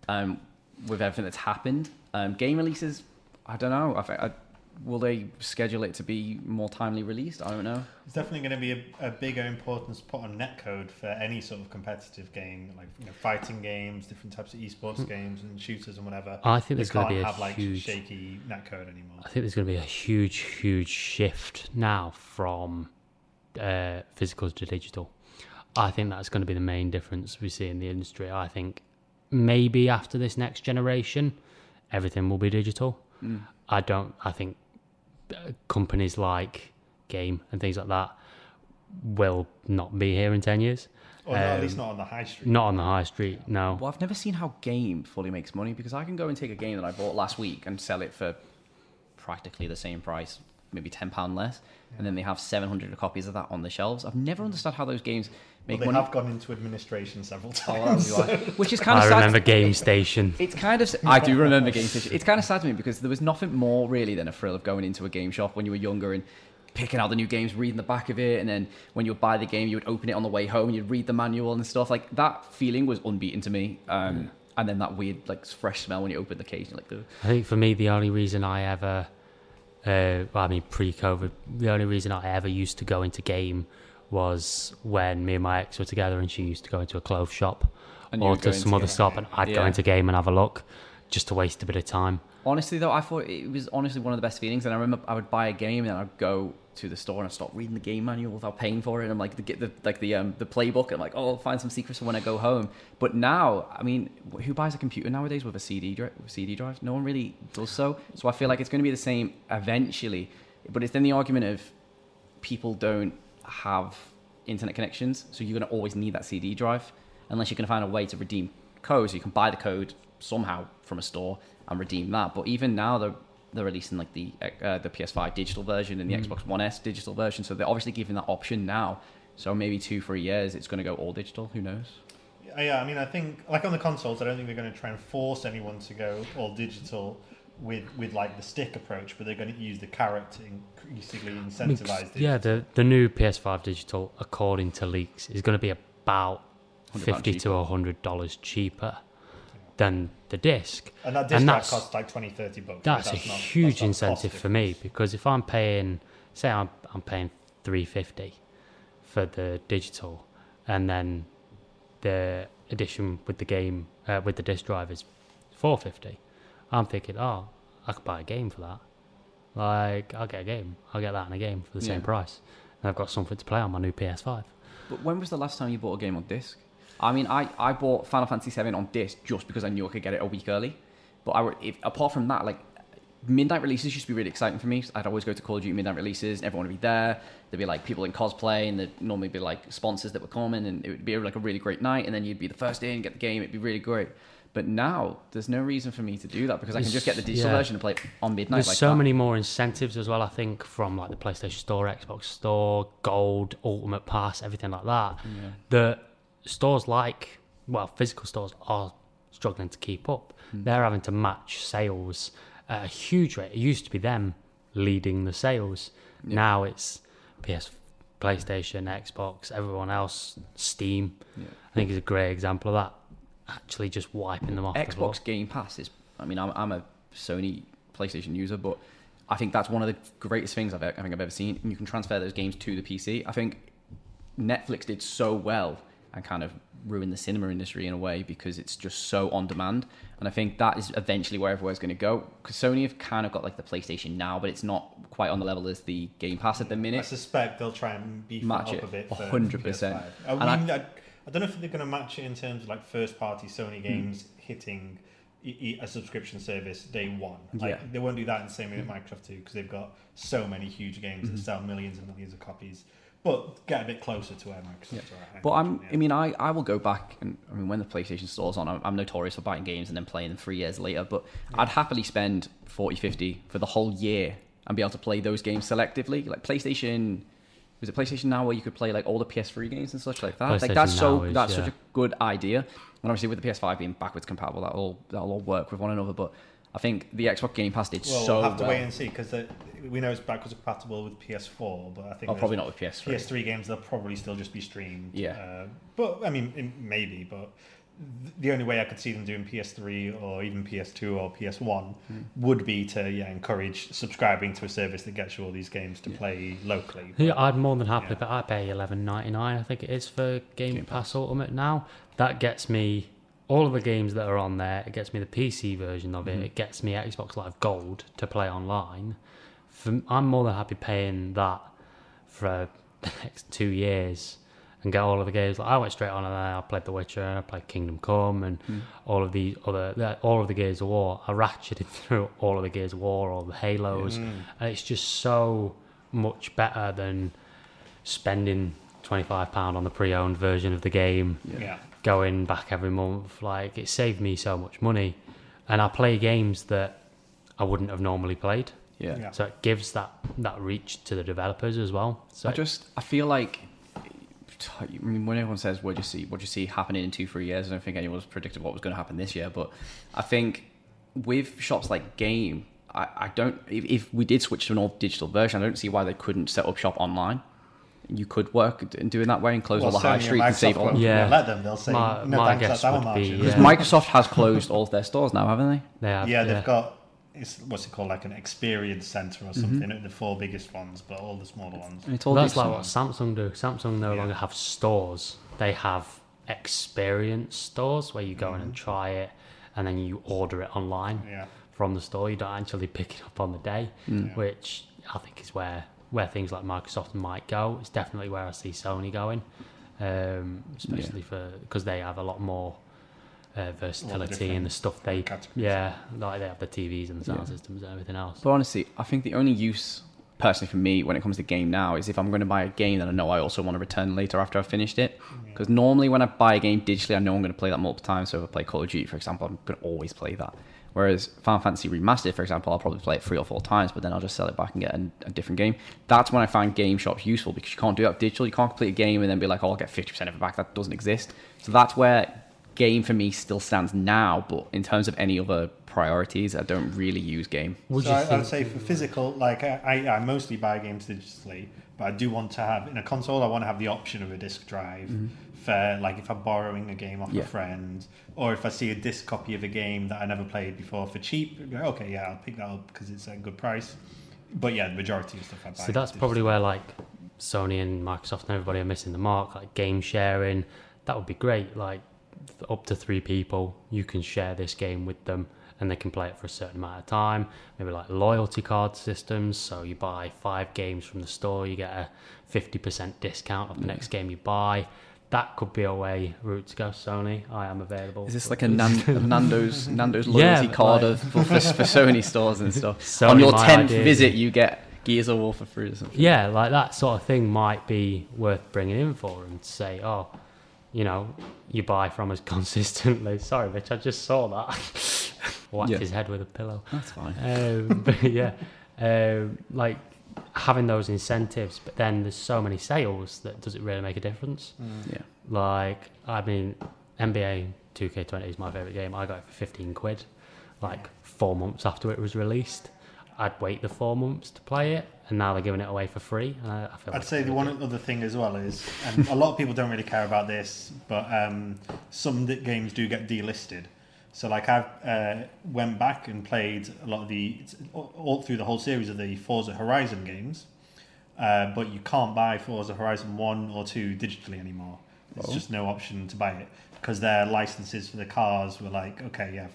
S2: with everything that's happened. Game releases, I don't know. Will they schedule it to be more timely released? I don't know.
S1: It's definitely going to be a bigger importance put on netcode for any sort of competitive game, like fighting games, different types of esports games and shooters and whatever.
S3: I think there's going to be a
S1: huge shaky netcode anymore.
S3: I think there's going to be a huge shift now from physical to digital. I think that's going to be the main difference we see in the industry. I think maybe after this next generation, everything will be digital. I think companies like Game and things like that will not be here in 10 years.
S1: Or at least not on the high street.
S3: Not on the high street, no.
S2: Well, I've never seen how Game fully makes money, because I can go and take a game that I bought last week and sell it for practically the same price, maybe £10 less, and then they have 700 copies of that on the shelves. I've never understood how those games make money.
S1: They have gone into administration several times.
S2: Which is kind of sad.
S3: I remember Game Station.
S2: I do remember Game Station. It's kind of sad to me because there was nothing more really than a thrill of going into a game shop when you were younger and picking out the new games, reading the back of it, and then when you would buy the game, you would open it on the way home, and you'd read the manual and stuff. Like, that feeling was unbeaten to me. And then that weird, like, fresh smell when you open the case. Like,
S3: I think for me, the only reason I ever... pre-COVID, the only reason I ever used to go into Game was when me and my ex were together, and she used to go into a clothes shop or to some other shop, and I'd go into Game and have a look just to waste a bit of time.
S2: Honestly, though, I thought it was honestly one of the best feelings. And I remember I would buy a game and I'd go to the store and I start reading the game manual without paying for it. And I'm like, get the playbook. And I'm like, oh, I'll find some secrets for when I go home. But now, I mean, who buys a computer nowadays with a CD drive? No one really does so. So I feel like it's going to be the same eventually. But it's then the argument of people don't have internet connections, so you're going to always need that CD drive unless you're going to find a way to redeem code. So you can buy the code somehow from a store and redeem that. But even now, they're releasing like the PS5 digital version and the Xbox One S digital version, so they're obviously giving that option now. So maybe 2-3 years it's going to go all digital. Who knows?
S1: Yeah, I mean, I think like on the consoles, I don't think they're going to try and force anyone to go all digital with like the stick approach, but they're going to use the carrot to increasingly incentivize digital.
S3: Yeah, the new PS5 digital, according to leaks, is going to be about $50 to $100 cheaper than the disc.
S1: And that disc costs like $20-$30.
S3: That's a huge incentive for me, because if I'm paying, say I'm paying $350 for the digital, and then the edition with the game with the disc drive is $450, I'm thinking, oh, I could buy a game for that. Like, I'll get a game. I'll get that in a game for the same price. And I've got something to play on my new PS5.
S2: But when was the last time you bought a game on disc? I mean, I bought Final Fantasy VII on disc just because I knew I could get it a week early. But apart from that, like, midnight releases used to be really exciting for me. I'd always go to Call of Duty midnight releases, and everyone would be there. There'd be like people in cosplay, and there'd normally be like sponsors that were coming, and it would be like a really great night. And then you'd be the first in, get the game. It'd be really great. But now there's no reason for me to do that, because I can just get the digital version and play it on midnight.
S3: There's so many more incentives as well, I think, from like the PlayStation Store, Xbox Store, Gold, Ultimate Pass, everything like that. Yeah. The stores physical stores are struggling to keep up. They're having to match sales at a huge rate. It used to be them leading the sales. Yeah. Now it's PlayStation, Xbox, everyone else, Steam. Yeah. I think is a great example of that. Actually just wiping them off.
S2: Xbox Game Pass is, I mean, I'm a Sony PlayStation user, but I think that's one of the greatest things I've ever seen. And you can transfer those games to the PC. I think Netflix did so well and kind of ruined the cinema industry in a way, because it's just so on demand. And I think that is eventually where everywhere's going to go, because Sony have kind of got like the PlayStation Now, but it's not quite on the level as the Game Pass at the minute.
S1: I suspect they'll try and beef
S2: match
S1: it up a bit.
S2: 100%.
S1: I don't know if they're going to match it in terms of like first-party Sony games hitting a subscription service day one. Like, they won't do that in the same way with Microsoft too, because they've got so many huge games that sell millions and millions of copies. But get a bit closer to where Microsoft are at.
S2: But I will go back, and I mean, when the PlayStation Store's on, I'm notorious for buying games and then playing them 3 years later. But I'd happily spend $40-$50 for the whole year and be able to play those games selectively. Like PlayStation. Was it PlayStation Now where you could play like all the PS3 games and such like that? Like that's such a good idea. And obviously with the PS5 being backwards compatible, that'll all work with one another. But I think the Xbox Game Pass did so well.
S1: We'll have to wait and see, because we know it's backwards compatible with PS4, but I think
S2: probably not with PS3.
S1: PS3 games, they'll probably still just be streamed.
S2: Yeah.
S1: But I mean, maybe. But the only way I could see them doing PS3 or even PS2 or PS1 would be to encourage subscribing to a service that gets you all these games to play locally.
S3: But, I'd more than happily, but I pay $11.99, I think it is, for Game Pass Ultimate now. That gets me all of the games that are on there. It gets me the PC version of it. It gets me Xbox Live Gold to play online. I'm more than happy paying that for the next 2 years and get all of the games. Like, I went straight on and I played The Witcher, I played Kingdom Come, and all of the Gears of War. I ratcheted through all of the Gears of War, all the Halos, and it's just so much better than spending £25 on the pre-owned version of the game, going back every month. Like, it saved me so much money, and I play games that I wouldn't have normally played. So it gives that reach to the developers as well. So
S2: I feel like, I mean, when everyone says what do you see happening in 2-3 years, I don't think anyone's predicted what was going to happen this year. But I think with shops like Game, I don't. If we did switch to an all digital version, I don't see why they couldn't set up shop online. You could work in doing that way and close all the high streets and save all.
S1: Let them. They'll say no thanks. That's our margin.
S2: Because Microsoft has closed all of their stores now, haven't they?
S3: They have.
S1: Yeah, they've got. What's it called, like an experience center or something, the 4 biggest ones, but all the smaller ones.
S3: That's like what Samsung do. Samsung no longer have stores. They have experience stores where you go in and try it, and then you order it online from the store. You don't actually pick it up on the day, which I think is where where things like Microsoft might go. It's definitely where I see Sony going, especially because they have a lot more versatility in the stuff they like they have the TVs and the sound systems and everything else.
S2: But honestly, I think the only use personally for me when it comes to game now is if I'm going to buy a game that I know I also want to return later after I've finished it, because normally when I buy a game digitally I know I'm going to play that multiple times. So if I play Call of Duty, for example, I'm going to always play that. Whereas Final Fantasy Remastered, for example, I'll probably play it 3 or 4 times, but then I'll just sell it back and get a different game. That's when I find game shops useful, because you can't do that digital. You can't complete a game and then be like, oh, I'll get 50% of it back. That doesn't exist. So that's where game for me still stands now, but in terms of any other priorities, I don't really use game.
S1: I'd say for physical, like I mostly buy games digitally, but I do want to have, in a console, I want to have the option of a disc drive for, like, if I'm borrowing a game off a friend, or if I see a disc copy of a game that I never played before for cheap, okay, yeah, I'll pick that up because it's a good price. But yeah, the majority of stuff I buy.
S3: So that's probably where, like, Sony and Microsoft and everybody are missing the mark. Like, game sharing, that would be great. Like, up to 3 people, you can share this game with them and they can play it for a certain amount of time. Maybe like loyalty card systems, so you buy 5 games from the store, you get a 50% discount of the next game you buy. That could be a route to go. Sony, I am available.
S2: Is this like a Nando's loyalty card for Sony stores and stuff?
S3: Sony,
S2: on your 10th visit, you get Gears of War for free or something.
S3: Yeah, like that sort of thing might be worth bringing in for them to say, oh, you know, you buy from us consistently. Sorry, Mitch, I just saw that. Whacked his head with a pillow.
S2: That's fine.
S3: But yeah, like having those incentives, but then there's so many sales that does it really make a difference?
S2: Yeah.
S3: Like, I mean, NBA 2K20 is my favourite game. I got it for 15 quid, like 4 months after it was released. I'd wait the 4 months to play it, and now they're giving it away for free. I feel
S1: I'd say the one other thing as well is, and a lot of people don't really care about this, but some games do get delisted. So like I've went back and played a lot of all through the whole series of the Forza Horizon games, but you can't buy Forza Horizon 1 or 2 digitally anymore. There's just no option to buy it because their licenses for the cars were like,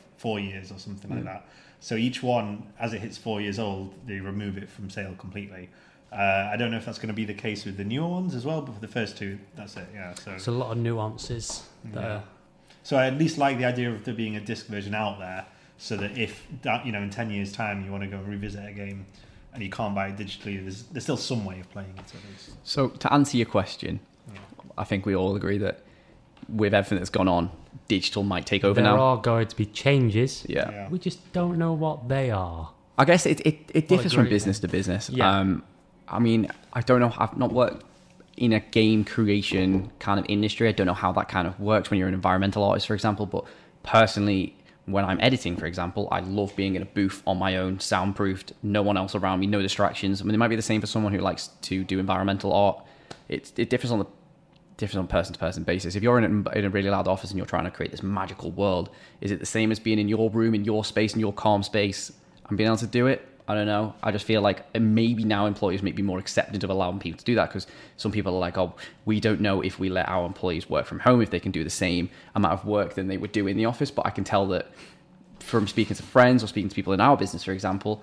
S1: 4 years or something like that. So each one, as it hits 4 years old, they remove it from sale completely. I don't know if that's going to be the case with the newer ones as well, but for the first 2, that's it. Yeah, so
S3: it's a lot of nuances there.
S1: So I at least like the idea of there being a disc version out there, so that if that, in 10 years' time you want to go and revisit a game and you can't buy it digitally, there's still some way of playing it at least.
S2: So to answer your question, I think we all agree that with everything that's gone on, digital might take over now.
S3: There are going to be changes.
S2: Yeah.
S3: We just don't know what they are.
S2: I guess it differs from business to business.
S3: Yeah.
S2: I mean, I don't know. I've not worked in a game creation kind of industry. I don't know how that kind of works when you're an environmental artist, for example. But personally, when I'm editing, for example, I love being in a booth on my own, soundproofed, no one else around me, no distractions. I mean, it might be the same for someone who likes to do environmental art. It differs on person-to-person basis. If you're in a really loud office and you're trying to create this magical world, is it the same as being in your room, in your space, in your calm space, and being able to do it? I don't know. I just feel like maybe now employers may be more accepting of allowing people to do that, because some people are like, oh, we don't know if we let our employees work from home if they can do the same amount of work than they would do in the office. But I can tell that from speaking to friends or speaking to people in our business, for example,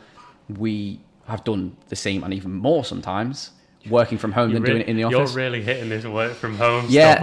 S2: we have done the same and even more sometimes working from home than doing it in the office.
S3: You're really hitting this work from home
S2: stuff.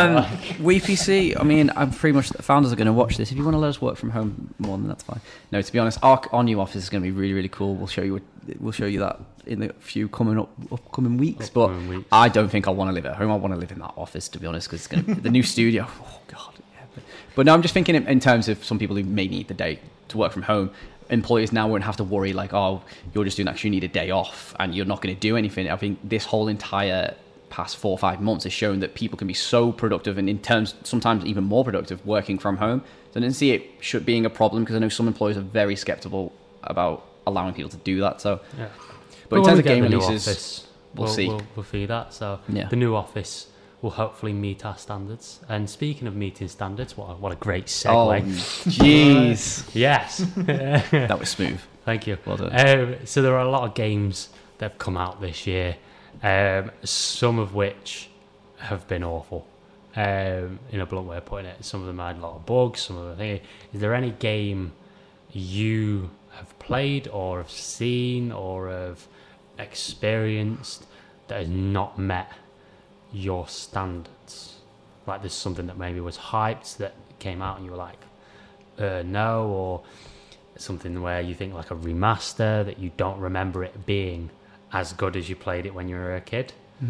S3: WePC,
S2: I mean, I'm pretty much, the founders are going to watch this. If you want to let us work from home more, then that's fine. No, to be honest, our new office is going to be really, really cool. We'll show you that in the few upcoming weeks. I don't think I want to live at home. I want to live in that office, to be honest, because it's going to be the new studio. Oh God. Yeah. But no, I'm just thinking in terms of some people who may need the day to work from home. Employers now won't have to worry like, oh, you're just doing that because you need a day off and you're not going to do anything. I think this whole entire past 4 or 5 months has shown that people can be so productive and in terms sometimes even more productive working from home. So I didn't see it being a problem, because I know some employers are very skeptical about allowing people to do that. So,
S3: yeah.
S2: But in terms of game releases, we'll see.
S3: We'll see that. So the new office will hopefully meet our standards. And speaking of meeting standards, what a great segue.
S2: Oh, jeez.
S3: Yes.
S2: That was smooth.
S3: Thank you.
S2: Well done.
S3: So there are a lot of games that have come out this year, some of which have been awful, in a blunt way of putting it. Some of them had a lot of bugs, some of them. Is there any game you have played or have seen or have experienced that has not met your standards? Like there's something that maybe was hyped that came out and you were like, no, or something where you think like a remaster that you don't remember it being as good as you played it when you were a kid?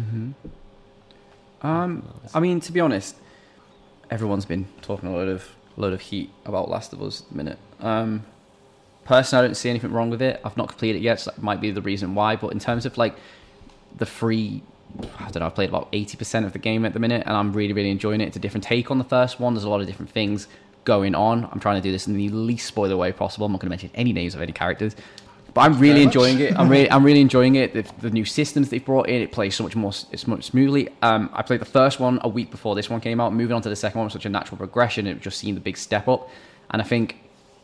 S2: I mean, to be honest, everyone's been talking a load of heat about Last of Us at the minute. Personally, I don't see anything wrong with it. I've not completed it yet, so that might be the reason why. But in terms of like the free, I don't know, I've played about 80% of the game at the minute, and I'm really, really enjoying it. It's a different take on the first one. There's a lot of different things going on. I'm trying to do this in the least spoiler way possible. I'm not going to mention any names of any characters, but I'm really enjoying it. I'm really enjoying it. The new systems they've brought in, it plays so much more. It's much smoothly. I played the first one a week before this one came out. Moving on to the second one was such a natural progression. It just seemed the big step up, and I think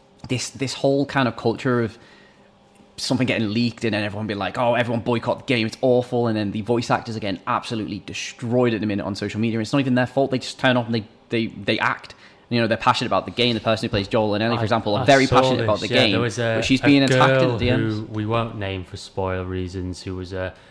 S2: this whole kind of culture of something getting leaked and then everyone being like, oh, everyone boycott the game, it's awful, and then the voice actors are getting absolutely destroyed at the minute on social media. And it's not even their fault. They just turn off and they act. You know, they're passionate about the game. The person who plays Joel and Ellie, for example, are very passionate about the game.
S3: There was
S2: but she's being attacked at the end.
S3: We won't name for spoiler reasons, who was I'd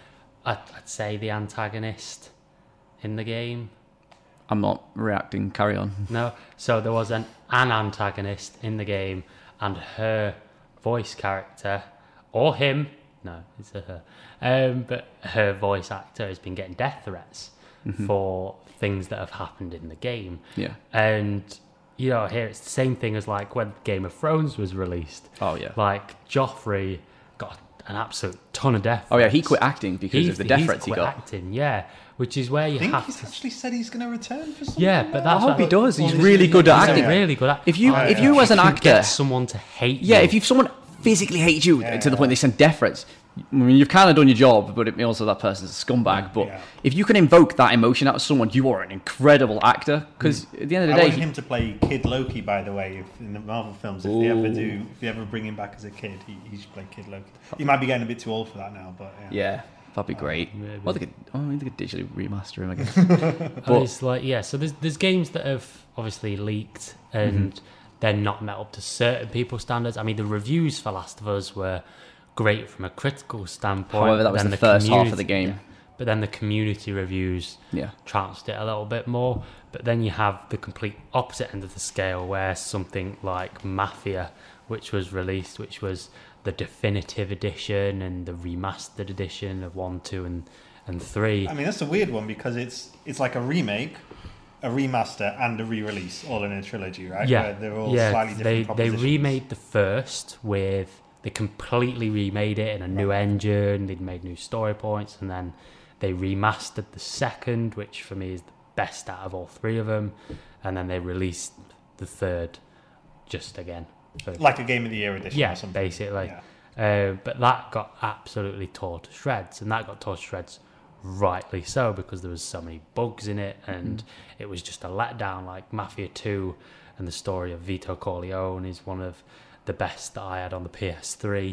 S3: say the antagonist in the game.
S2: I'm not reacting. Carry on.
S3: No. So there was an antagonist in the game, and her voice character, or him, no, it's a her, but her voice actor has been getting death threats for things that have happened in the game.
S2: Yeah.
S3: And, you know, here it's the same thing as like when Game of Thrones was released.
S2: Oh, yeah.
S3: Like, Joffrey got an absolute ton of death threats.
S2: Oh, yeah, he quit acting because of the death threats he got.
S3: Acting, yeah. Which is where you
S1: I think
S3: have
S1: he's
S3: to...
S1: actually said he's going to return for something.
S3: Yeah, but that's
S2: I hope he does. He's
S1: Well,
S2: really good at
S3: He's
S2: acting.
S3: a really good actor.
S2: If you as an actor,
S3: get someone to hate you.
S2: yeah, if someone physically hates you to the point they send death threats, I mean, you've kind of done your job, but it also that person's a scumbag. But if you can invoke that emotion out of someone, you are an incredible actor. Because at the end of the
S1: I
S2: day,
S1: want him to play Kid Loki. By the way, in the Marvel films, if they ever bring him back as a kid, he should play Kid Loki. He might be getting a bit too old for that now, but
S2: yeah, that'd be great.
S3: Maybe.
S2: Well, they could digitally remaster him, I guess.
S3: But it's like, yeah, so there's games that have obviously leaked and they're not met up to certain people's standards. I mean, the reviews for Last of Us were great from a critical standpoint.
S2: However, that was the first half of the game.
S3: Yeah, but then the community reviews trounced it a little bit more. But then you have the complete opposite end of the scale, where something like Mafia, which was released, which was the definitive edition and the remastered edition of 1, 2 and 3.
S1: I mean, that's a weird one because it's like a remake, a remaster, and a re-release all in a trilogy, right?
S3: Yeah,
S1: where they're all slightly different
S3: they
S1: propositions.
S3: remade the first with... They completely remade it in a new engine. They'd made new story points, and then they remastered the second, which for me is the best out of all three of them. And then they released the third, just again,
S1: like a Game of the Year edition.
S3: Yeah,
S1: or something.
S3: basically.
S1: Yeah.
S3: But that got absolutely tore to shreds, and that got tore to shreds rightly so, because there was so many bugs in it, and it was just a letdown. Like Mafia 2 and the story of Vito Corleone is one of the best that I had on the PS3,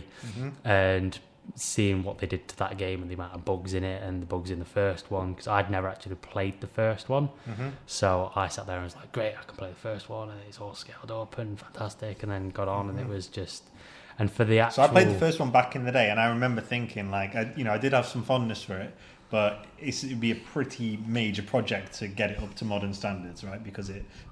S3: and seeing what they did to that game and the amount of bugs in it and the bugs in the first one, because I'd never actually played the first one, so I sat there and was like, great, I can play the first one and it's all scaled up and fantastic, and then got on and it was just... And for the actual...
S1: So I played the first one back in the day, and I remember thinking, like, I did have some fondness for it, but it'd be a pretty major project to get it up to modern standards, right? Because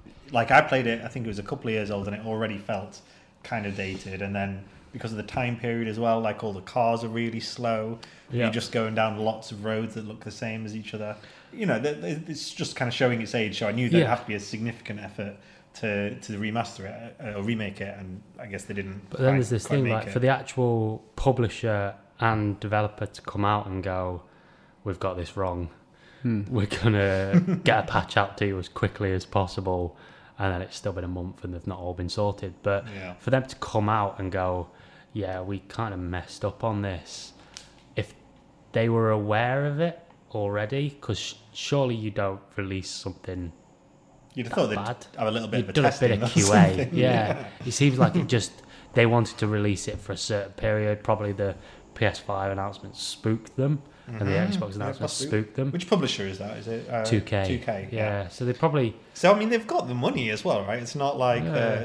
S1: I played it, I think it was a couple of years old, and it already felt kind of dated, and then because of the time period as well, like all the cars are really slow. You're just going down lots of roads that look the same as each other. You know, it's just kind of showing its age. So I knew there'd have to be a significant effort to remaster it or remake it, and I guess they didn't.
S3: But then there's this thing, like, for the actual publisher and developer to come out and go, we've got this wrong. We're gonna get a patch out to you as quickly as possible. And then it's still been a month and they've not all been sorted. But for them to come out and go, yeah, we kind of messed up on this, if they were aware of it already, because surely you don't release something
S1: you'd have thought they'd
S3: bad.
S1: have a little bit
S3: You've
S1: of
S3: done
S1: testing
S3: a bit of
S1: or
S3: QA.
S1: something.
S3: Yeah. It seems like they wanted to release it for a certain period. Probably the PS5 announcement spooked them, and the Xbox announcement spooked them.
S1: Which publisher is that? Is it
S3: 2K?
S1: 2K.
S3: Yeah. So they probably.
S1: So I mean, they've got the money as well, right? It's not like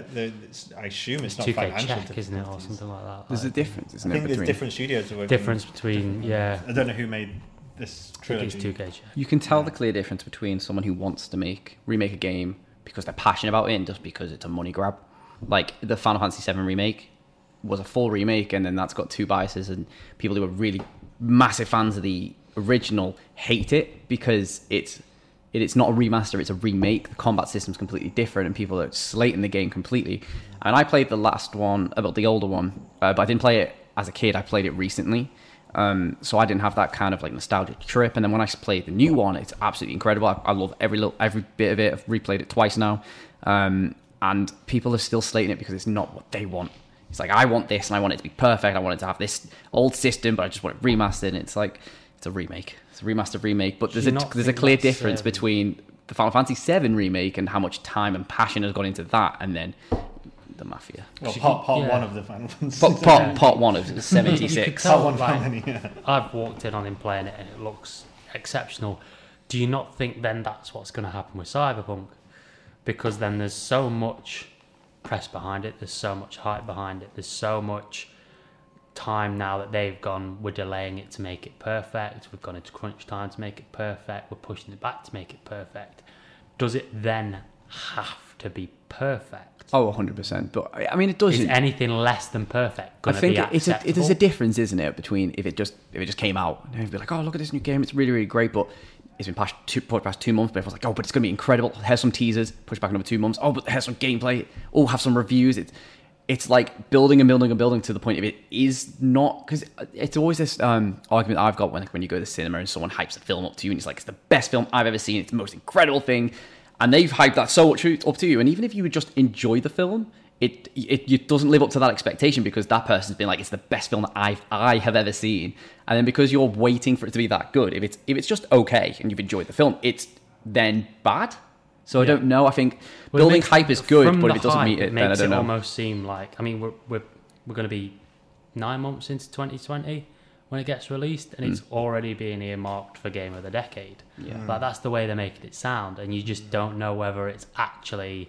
S1: I assume it's not
S3: 2K
S1: financial,
S3: check, isn't it, or something like that?
S4: There's a difference, isn't
S1: I think
S4: it?
S1: there's different studios that work.
S3: Difference between
S1: I don't know who made this trilogy.
S3: It's 2K check.
S4: You can tell the clear difference between someone who wants to remake a game because they're passionate about it and just because it's a money grab. Like the Final Fantasy VII remake was a full remake, and then that's got two biases, and people who are really massive fans of the original hate it because it's not a remaster, it's a remake. The combat system's completely different, and people are slating the game completely. And I played the last one, about the older one, but I didn't play it as a kid. I played it recently, so I didn't have that kind of like nostalgic trip. And then when I played the new one, it's absolutely incredible. I love every bit of it. I've replayed it twice now, and people are still slating it because it's not what they want. It's like, I want this and I want it to be perfect. I want it to have this old system, but I just want it remastered. And it's like, it's a remake. It's a remastered remake. But there's a clear difference between the Final Fantasy VII remake and how much time and passion has gone into that, and then the Mafia.
S1: Well, part one of the Final Fantasy.
S4: Part one of 76.
S3: Tell, I've walked in on him playing it and it looks exceptional. Do you not think then that's what's going to happen with Cyberpunk? Because then there's so much press behind it, there's so much hype behind it, there's so much time now that they've gone, we're delaying it to make it perfect, we've gone into crunch time to make it perfect, we're pushing it back to make it perfect. Does it then have to be perfect?
S4: Oh, 100%. But I mean, it doesn't.
S3: Is anything less than perfect going to be acceptable?
S4: It is a difference, isn't it, between if it just came out and it'd be like, oh, look at this new game, it's really, really great, but it's been past 2 months, but everyone's like, oh, but it's going to be incredible. Here's some teasers, push back another 2 months. Oh, but here's some gameplay. Oh, have some reviews. It's like building and building and building to the point of it is not, because it's always this argument I've got when you go to the cinema and someone hypes a film up to you and it's like, it's the best film I've ever seen. It's the most incredible thing. And they've hyped that so much up to you. And even if you would just enjoy the film, it doesn't live up to that expectation because that person's been like, it's the best film that I have ever seen. And then because you're waiting for it to be that good, if it's just okay and you've enjoyed the film, it's then bad. So I don't know. I think building hype is good, but if it doesn't meet it, then I don't know.
S3: It almost seem like, I mean, we're going to be 9 months into 2020 when it gets released, and it's already being earmarked for Game of the Decade.
S4: Yeah.
S3: Like, that's the way they're making it sound, and you just don't know whether it's actually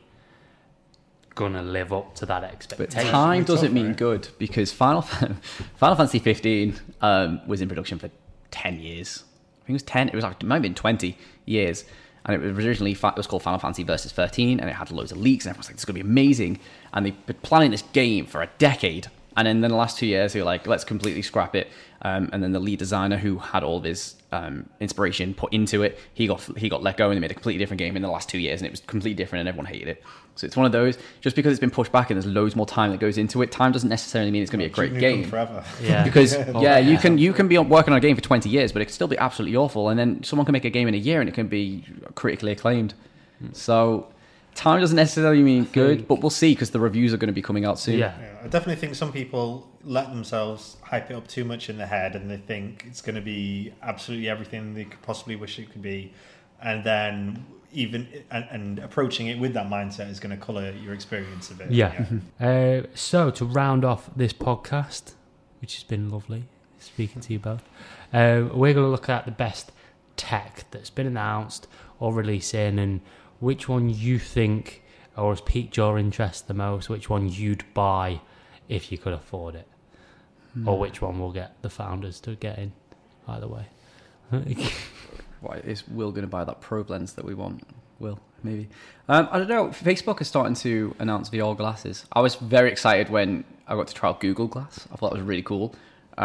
S3: gonna live up to that expectation.
S4: But time doesn't mean good, because Final Fantasy 15 was in production for 10 years. I think it was 10. It might have been 20 years. And it was originally, it was called Final Fantasy Versus 13, and it had loads of leaks, and everyone's like, this is going to be amazing. And they've been planning this game for a decade. And then in the last 2 years, they were like, let's completely scrap it. And then the lead designer, who had all of his inspiration put into it, he got let go, and they made a completely different game in the last 2 years, and it was completely different, and everyone hated it. So it's one of those, just because it's been pushed back and there's loads more time that goes into it, time doesn't necessarily mean it's going to be a great game.
S1: Forever.
S3: Yeah.
S4: Because you can be working on a game for 20 years, but it can still be absolutely awful, and then someone can make a game in a year and it can be critically acclaimed. So time doesn't necessarily mean good, but we'll see, because the reviews are going to be coming out soon.
S3: Yeah.
S1: I definitely think some people let themselves hype it up too much in their head, and they think it's going to be absolutely everything they could possibly wish it could be, and then and approaching it with that mindset is going to colour your experience a bit.
S3: Yeah. So to round off this podcast, which has been lovely speaking to you both, we're going to look at the best tech that's been announced or releasing, and which one you think or has piqued your interest the most, which one you'd buy if you could afford it, or which one will get the founders to get in, either way.
S4: Why is Will going to buy that probe lens that we want? Will, maybe. I don't know. Facebook is starting to announce VR glasses. I was very excited when I got to try out Google Glass. I thought that was really cool.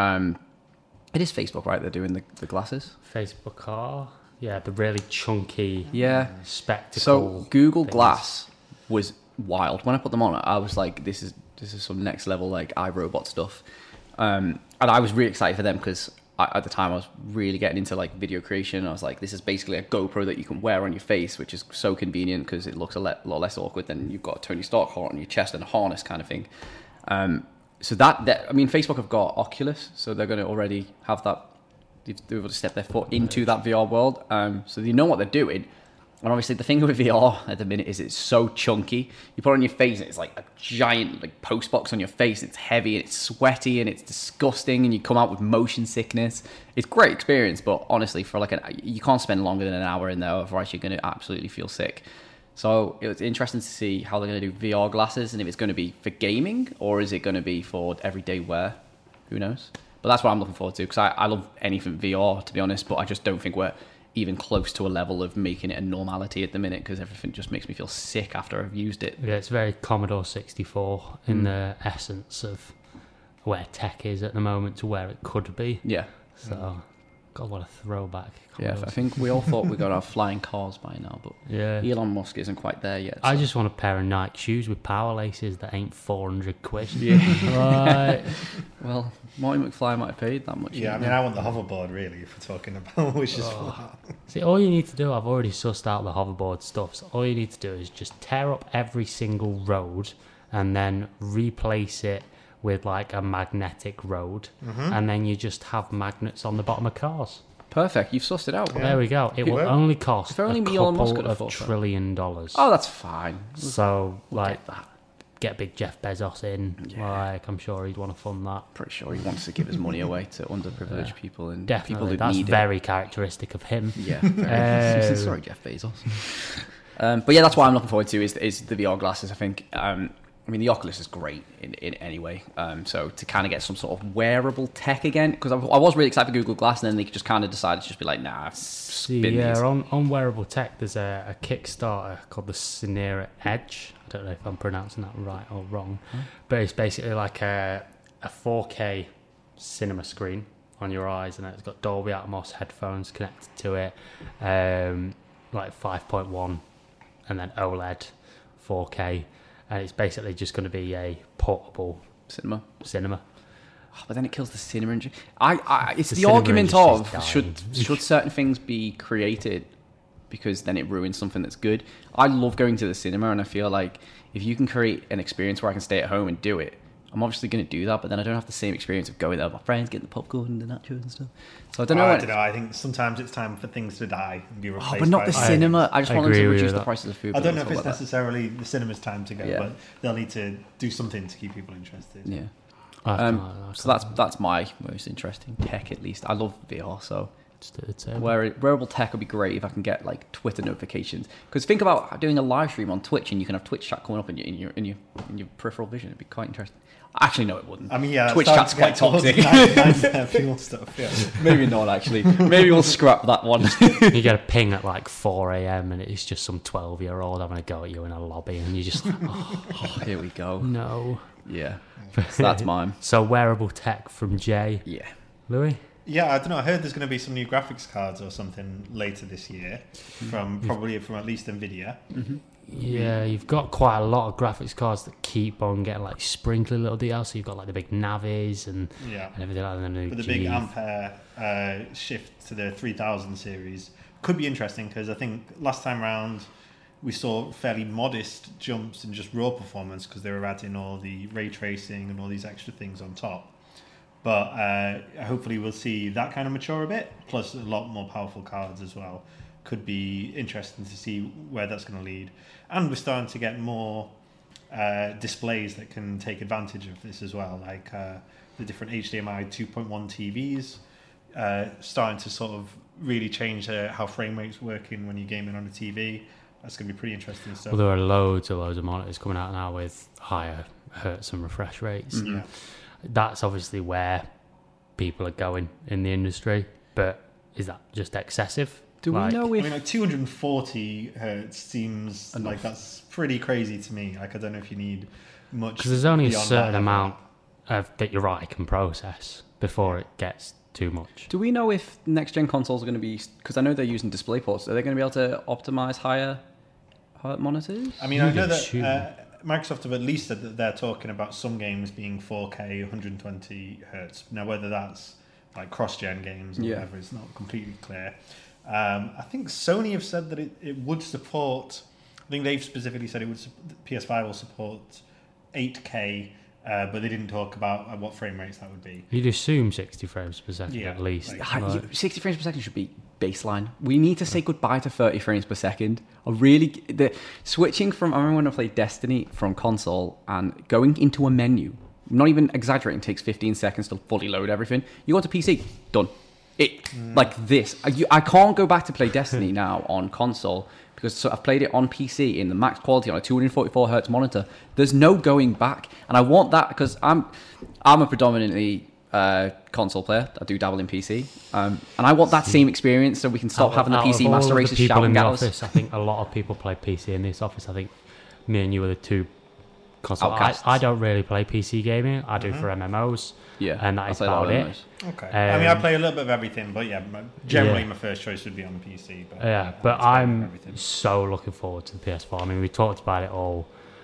S4: It is Facebook, right? They're doing the glasses.
S3: Facebook are, yeah, the really chunky, spectacle.
S4: So Google
S3: things.
S4: Glass was wild. When I put them on, I was like, this is some next level like iRobot stuff. And I was really excited for them because at the time I was really getting into like video creation. I was like, this is basically a GoPro that you can wear on your face, which is so convenient because it looks a lot less awkward than you've got a Tony Stark heart on your chest and a harness kind of thing. So that I mean, Facebook have got Oculus, so they're going to already have that. They're able to step their foot into that VR world. So they know what they're doing. And obviously the thing with VR at the minute is it's so chunky. You put it on your face and it's like a giant like post box on your face. It's heavy and it's sweaty and it's disgusting and you come out with motion sickness. It's a great experience, but honestly, for like you can't spend longer than an hour in there, otherwise you're going to absolutely feel sick. So it was interesting to see how they're going to do VR glasses and if it's going to be for gaming or is it going to be for everyday wear. Who knows? But that's what I'm looking forward to because I love anything VR, to be honest, but I just don't think we're even close to a level of making it a normality at the minute because everything just makes me feel sick after I've used it.
S3: Yeah, it's very Commodore 64 in the essence of where tech is at the moment to where it could be.
S4: Yeah.
S3: So, God, what a throwback.
S4: Yeah, I think we all thought we got our flying cars by now, but
S3: yeah.
S4: Elon Musk isn't quite there yet. So.
S3: I just want a pair of Nike shoes with power laces that ain't 400 quid.
S4: Yeah.
S3: Right.
S4: Well, Marty McFly might have paid that much.
S1: Yeah, I mean, I want the hoverboard, really, if we're talking about wishes for that.
S3: See, all you need to do, I've already sussed out the hoverboard stuff, so all you need to do is just tear up every single road and then replace it with like a magnetic road, and then you just have magnets on the bottom of cars.
S4: Perfect, you've sussed it out.
S3: Yeah. There we go. It will only cost
S4: if only
S3: a
S4: Elon Musk
S3: couple of $1 trillion.
S4: Oh, that's fine.
S3: So, like, get big Jeff Bezos in. Yeah. Like, I'm sure he'd want to fund that.
S4: Pretty sure he wants to give his money away to underprivileged people and
S3: definitely.
S4: People who
S3: That's
S4: need
S3: very characteristic of him.
S4: Yeah. Sorry, Jeff Bezos. But yeah, that's what I'm looking forward to is the VR glasses. I think. I mean, the Oculus is great in any way. So to kind of get some sort of wearable tech again, because I was really excited for Google Glass, and then they just kind of decided to just be like, nah.
S3: On wearable tech, there's a Kickstarter called the Cinera Edge. I don't know if I'm pronouncing that right or wrong, but it's basically like a 4K cinema screen on your eyes, and it's got Dolby Atmos headphones connected to it, like 5.1, and then OLED 4K. And it's basically just going to be a portable cinema.
S4: Oh, but then it kills the cinema industry. It's the argument of should certain things be created because then it ruins something that's good. I love going to the cinema, and I feel like if you can create an experience where I can stay at home and do it, I'm obviously going to do that, but then I don't have the same experience of going there with my friends, getting the popcorn and the nachos and stuff. So I don't know.
S1: I think sometimes it's time for things to die and be replaced.
S4: But not the cinema. I just want them to reduce the prices of food.
S1: I don't know if it's necessarily the cinema's time to go, but they'll need to do something to keep people interested.
S4: Yeah. So that's my most interesting tech, at least. I love VR, so wearable tech would be great if I can get like Twitter notifications. Because think about doing a live stream on Twitch and you can have Twitch chat coming up in your peripheral vision. It'd be quite interesting. Actually, no, it wouldn't.
S1: I mean, yeah,
S4: Twitch chat's quite toxic.
S1: Stuff, yeah.
S4: Maybe not, actually. Maybe we'll scrap that one.
S3: You get a ping at like 4 a.m. and it's just some 12-year-old having a go at you in a lobby, and you just like,
S4: oh, here we go.
S3: No.
S4: Yeah. So that's mine.
S3: So wearable tech from Jay.
S4: Yeah.
S3: Louis?
S1: Yeah, I don't know. I heard there's going to be some new graphics cards or something later this year from at least NVIDIA. Mm-hmm.
S3: Yeah, you've got quite a lot of graphics cards that keep on getting like sprinkly little DLC. You've got like the big Navis and everything like that.
S1: But the big Ampere shift to the 3000 series could be interesting because I think last time round we saw fairly modest jumps in just raw performance because they were adding all the ray tracing and all these extra things on top. But hopefully we'll see that kind of mature a bit, plus a lot more powerful cards as well. Could be interesting to see where that's going to lead. And we're starting to get more displays that can take advantage of this as well, like the different HDMI 2.1 TVs starting to sort of really change how frame rate's working when you're gaming on a TV. That's going to be pretty interesting stuff.
S3: Well, there are loads of monitors coming out now with higher hertz and refresh rates.
S1: Yeah.
S3: That's obviously where people are going in the industry, but is that just excessive?
S4: Do we know if...
S1: I mean, like 240 hertz seems like that's pretty crazy to me. Like, I don't know if you need much.
S3: Because there's only a certain amount that your eye can process before it gets too much.
S4: Do we know if next-gen consoles are going to be... Because I know they're using DisplayPorts. Are they going to be able to optimize higher monitors?
S1: I mean, I know that... Microsoft have at least said that they're talking about some games being 4K 120 hertz. Now, whether that's like cross-gen games or whatever, it's not completely clear. I think Sony have said that it would support. I think they've specifically said PS5 will support 8K but they didn't talk about what frame rates that would be.
S3: You'd assume 60 frames per second
S1: Yeah,
S3: at least.
S1: like-
S4: 60 frames per second should be baseline. We need to say goodbye to 30 frames per second. Switching from, I remember when I played Destiny from console and going into a menu, not even exaggerating, takes 15 seconds to fully load everything. You go to PC, done. Like this. I can't go back to play Destiny now on console because I've played it on PC in the max quality on a 244 hertz monitor. There's no going back, and I want that because I'm a predominantly console player. I do dabble in PC, and I want that same experience so we can stop having the PC master races shouting at us.
S3: Office, I think a lot of people play PC in this office. I think me and you are the two console. I don't really play PC gaming. I do for MMOs.
S4: Yeah,
S3: and that is about it.
S1: Okay. I mean, I play a little bit of everything, but yeah, generally my first choice would be on PC.
S3: But I'm so looking forward to the PS4. I mean, we talked about it all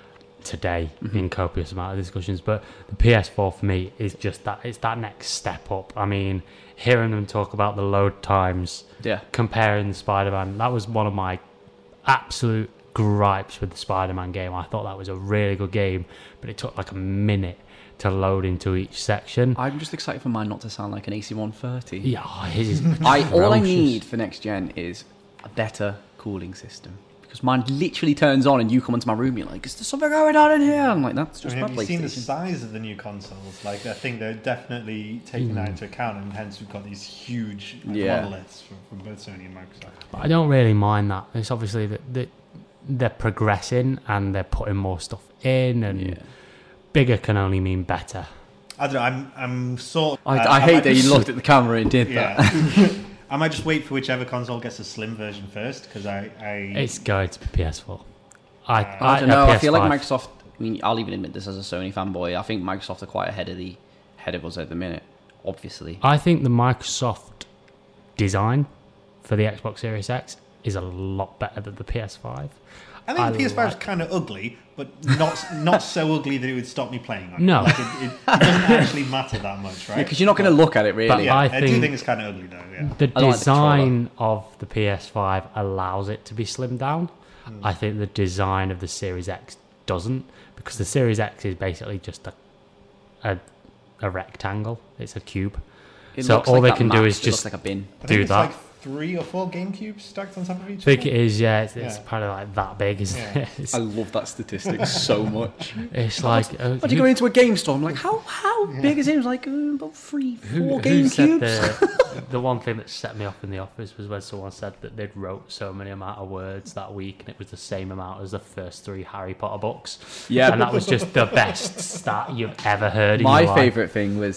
S3: today in copious amount of discussions, but the PS4 for me is just that. It's that next step up. I mean, hearing them talk about the load times, comparing the Spider-Man, that was one of my absolute gripes with the Spider-Man game. I thought that was a really good game, but it took like a minute to load into each section.
S4: I'm just excited for mine not to sound like an AC-130.
S3: Yeah, it is.
S4: All I need for next gen is a better cooling system. Because mine literally turns on and you come into my room, you're like, is there something going on in here? I'm like, that's just my PlayStation.
S1: Have you seen the size of the new consoles? Like, I think they're definitely taking that into account, and hence we've got these huge monoliths from both Sony and Microsoft.
S3: I don't really mind that. It's obviously that they're progressing and they're putting more stuff in, and bigger can only mean better.
S1: I don't know. I'm sort of...
S4: I hate that you looked at the camera and did that.
S1: I might just wait for whichever console gets a slim version first, because
S3: It's going to be PS4.
S4: I don't know. I feel like Microsoft... I mean, I'll even admit this as a Sony fanboy. I think Microsoft are quite ahead of us at the minute, obviously.
S3: I think the Microsoft design for the Xbox Series X is a lot better than the PS5.
S1: I think the PS5 is kind of ugly, but not so ugly that it would stop me playing on it.
S3: No.
S1: Like it doesn't actually matter that much, right?
S4: Because you're not going to look at it, really.
S3: But
S1: I do think it's kind of ugly, though,
S3: The design of the PS5 allows it to be slimmed down. I think the design of the Series X doesn't, because the Series X is basically just a rectangle. It's a cube. So all they can do is just
S4: like a bin.
S1: do that. Like 3 or 4 GameCubes stacked on top of each other?
S3: I think it is, it's probably like that big, isn't it?
S4: I love that statistic so much.
S3: It's like...
S4: When you go into a game store, I'm like, how big is it? It was like about 3, 4 GameCubes.
S3: The one thing that set me off in the office was when someone said that they'd wrote so many amount of words that week, and it was the same amount as the first 3 Harry Potter books. Yeah. And that was just the best stat you've ever heard in your life.
S4: My favourite thing was...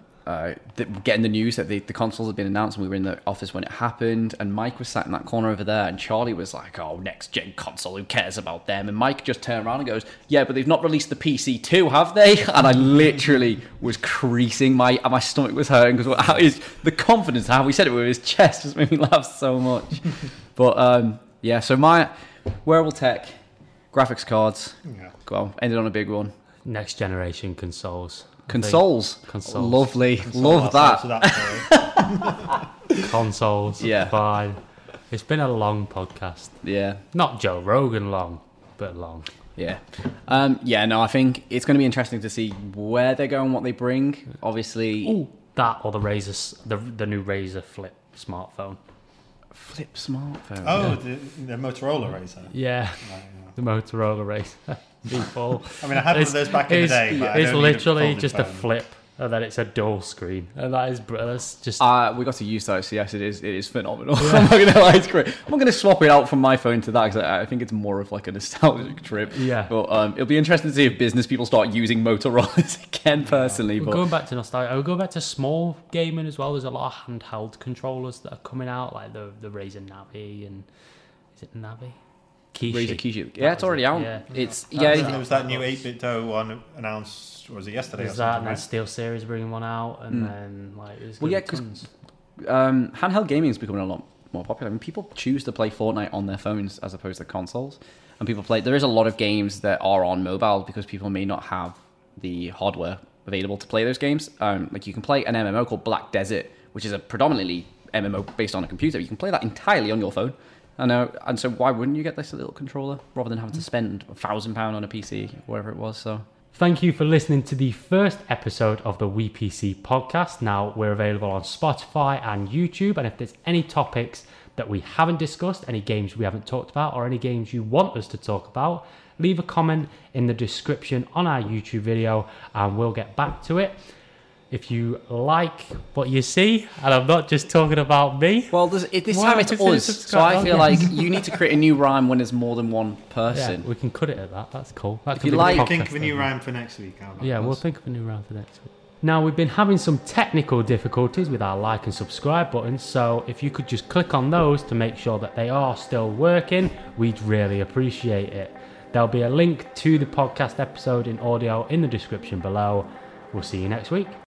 S4: getting the news that the consoles had been announced, and we were in the office when it happened, and Mike was sat in that corner over there, and Charlie was like, oh, next gen console, who cares about them? And Mike just turned around and goes, yeah, but they've not released the PC too, have they? And I literally was creasing, my stomach was hurting, because the confidence, how he said it with his chest, just made me laugh so much. But so my wearable tech, graphics cards, ended on a big one.
S3: Next generation consoles.
S4: Consoles. Lovely. Love that.
S3: Consoles. Fine. It's been a long podcast.
S4: Yeah.
S3: Not Joe Rogan long, but long.
S4: Yeah. I think it's going to be interesting to see where they go and what they bring. Obviously...
S3: that or the new Razer Flip smartphone.
S4: Flip smartphone?
S1: Oh, the Motorola Razer.
S3: Yeah. The Motorola Razer. People.
S1: I mean, I had one of those back in the day. But
S3: it's literally just a flip, and then it's a dual screen, and that's just.
S4: We got to use those. So yes, it is phenomenal. I'm not gonna lie, it's great. I'm not gonna swap it out from my phone to that because I think it's more of like a nostalgic trip.
S3: Yeah.
S4: But it'll be interesting to see if business people start using Motorola's again. Personally, but
S3: going back to nostalgia, I would go back to small gaming as well. There's a lot of handheld controllers that are coming out, like the Razer Navi, and is it Navi?
S4: Kishi. Yeah, it's already out.
S1: Yeah.
S4: There
S1: was that new 8BitDo one announced. Was it yesterday?
S3: There's that, and then SteelSeries bringing one out, and then
S4: because handheld gaming is becoming a lot more popular. I mean, people choose to play Fortnite on their phones as opposed to consoles, and people play. There is a lot of games that are on mobile because people may not have the hardware available to play those games. Like you can play an MMO called Black Desert, which is a predominantly MMO based on a computer. You can play that entirely on your phone. I know, and so why wouldn't you get this little controller rather than having to spend £1,000 on a PC or whatever it was? So
S3: Thank you for listening to the first episode of the WePC podcast. Now, we're available on Spotify and YouTube, and if there's any topics that we haven't discussed, any games we haven't talked about, or any games you want us to talk about, leave a comment in the description on our YouTube video and we'll get back to it. If you like what you see, and I'm not just talking about me.
S4: Well, this time it's us, so I feel like you need to create a new rhyme when there's more than one person.
S3: Yeah, we can cut it at that. That's cool. That
S4: if you like,
S1: think of a new rhyme for next week.
S3: Yeah, we'll think of a new rhyme for next week. Now, we've been having some technical difficulties with our like and subscribe buttons, so if you could just click on those to make sure that they are still working, we'd really appreciate it. There'll be a link to the podcast episode in audio in the description below. We'll see you next week.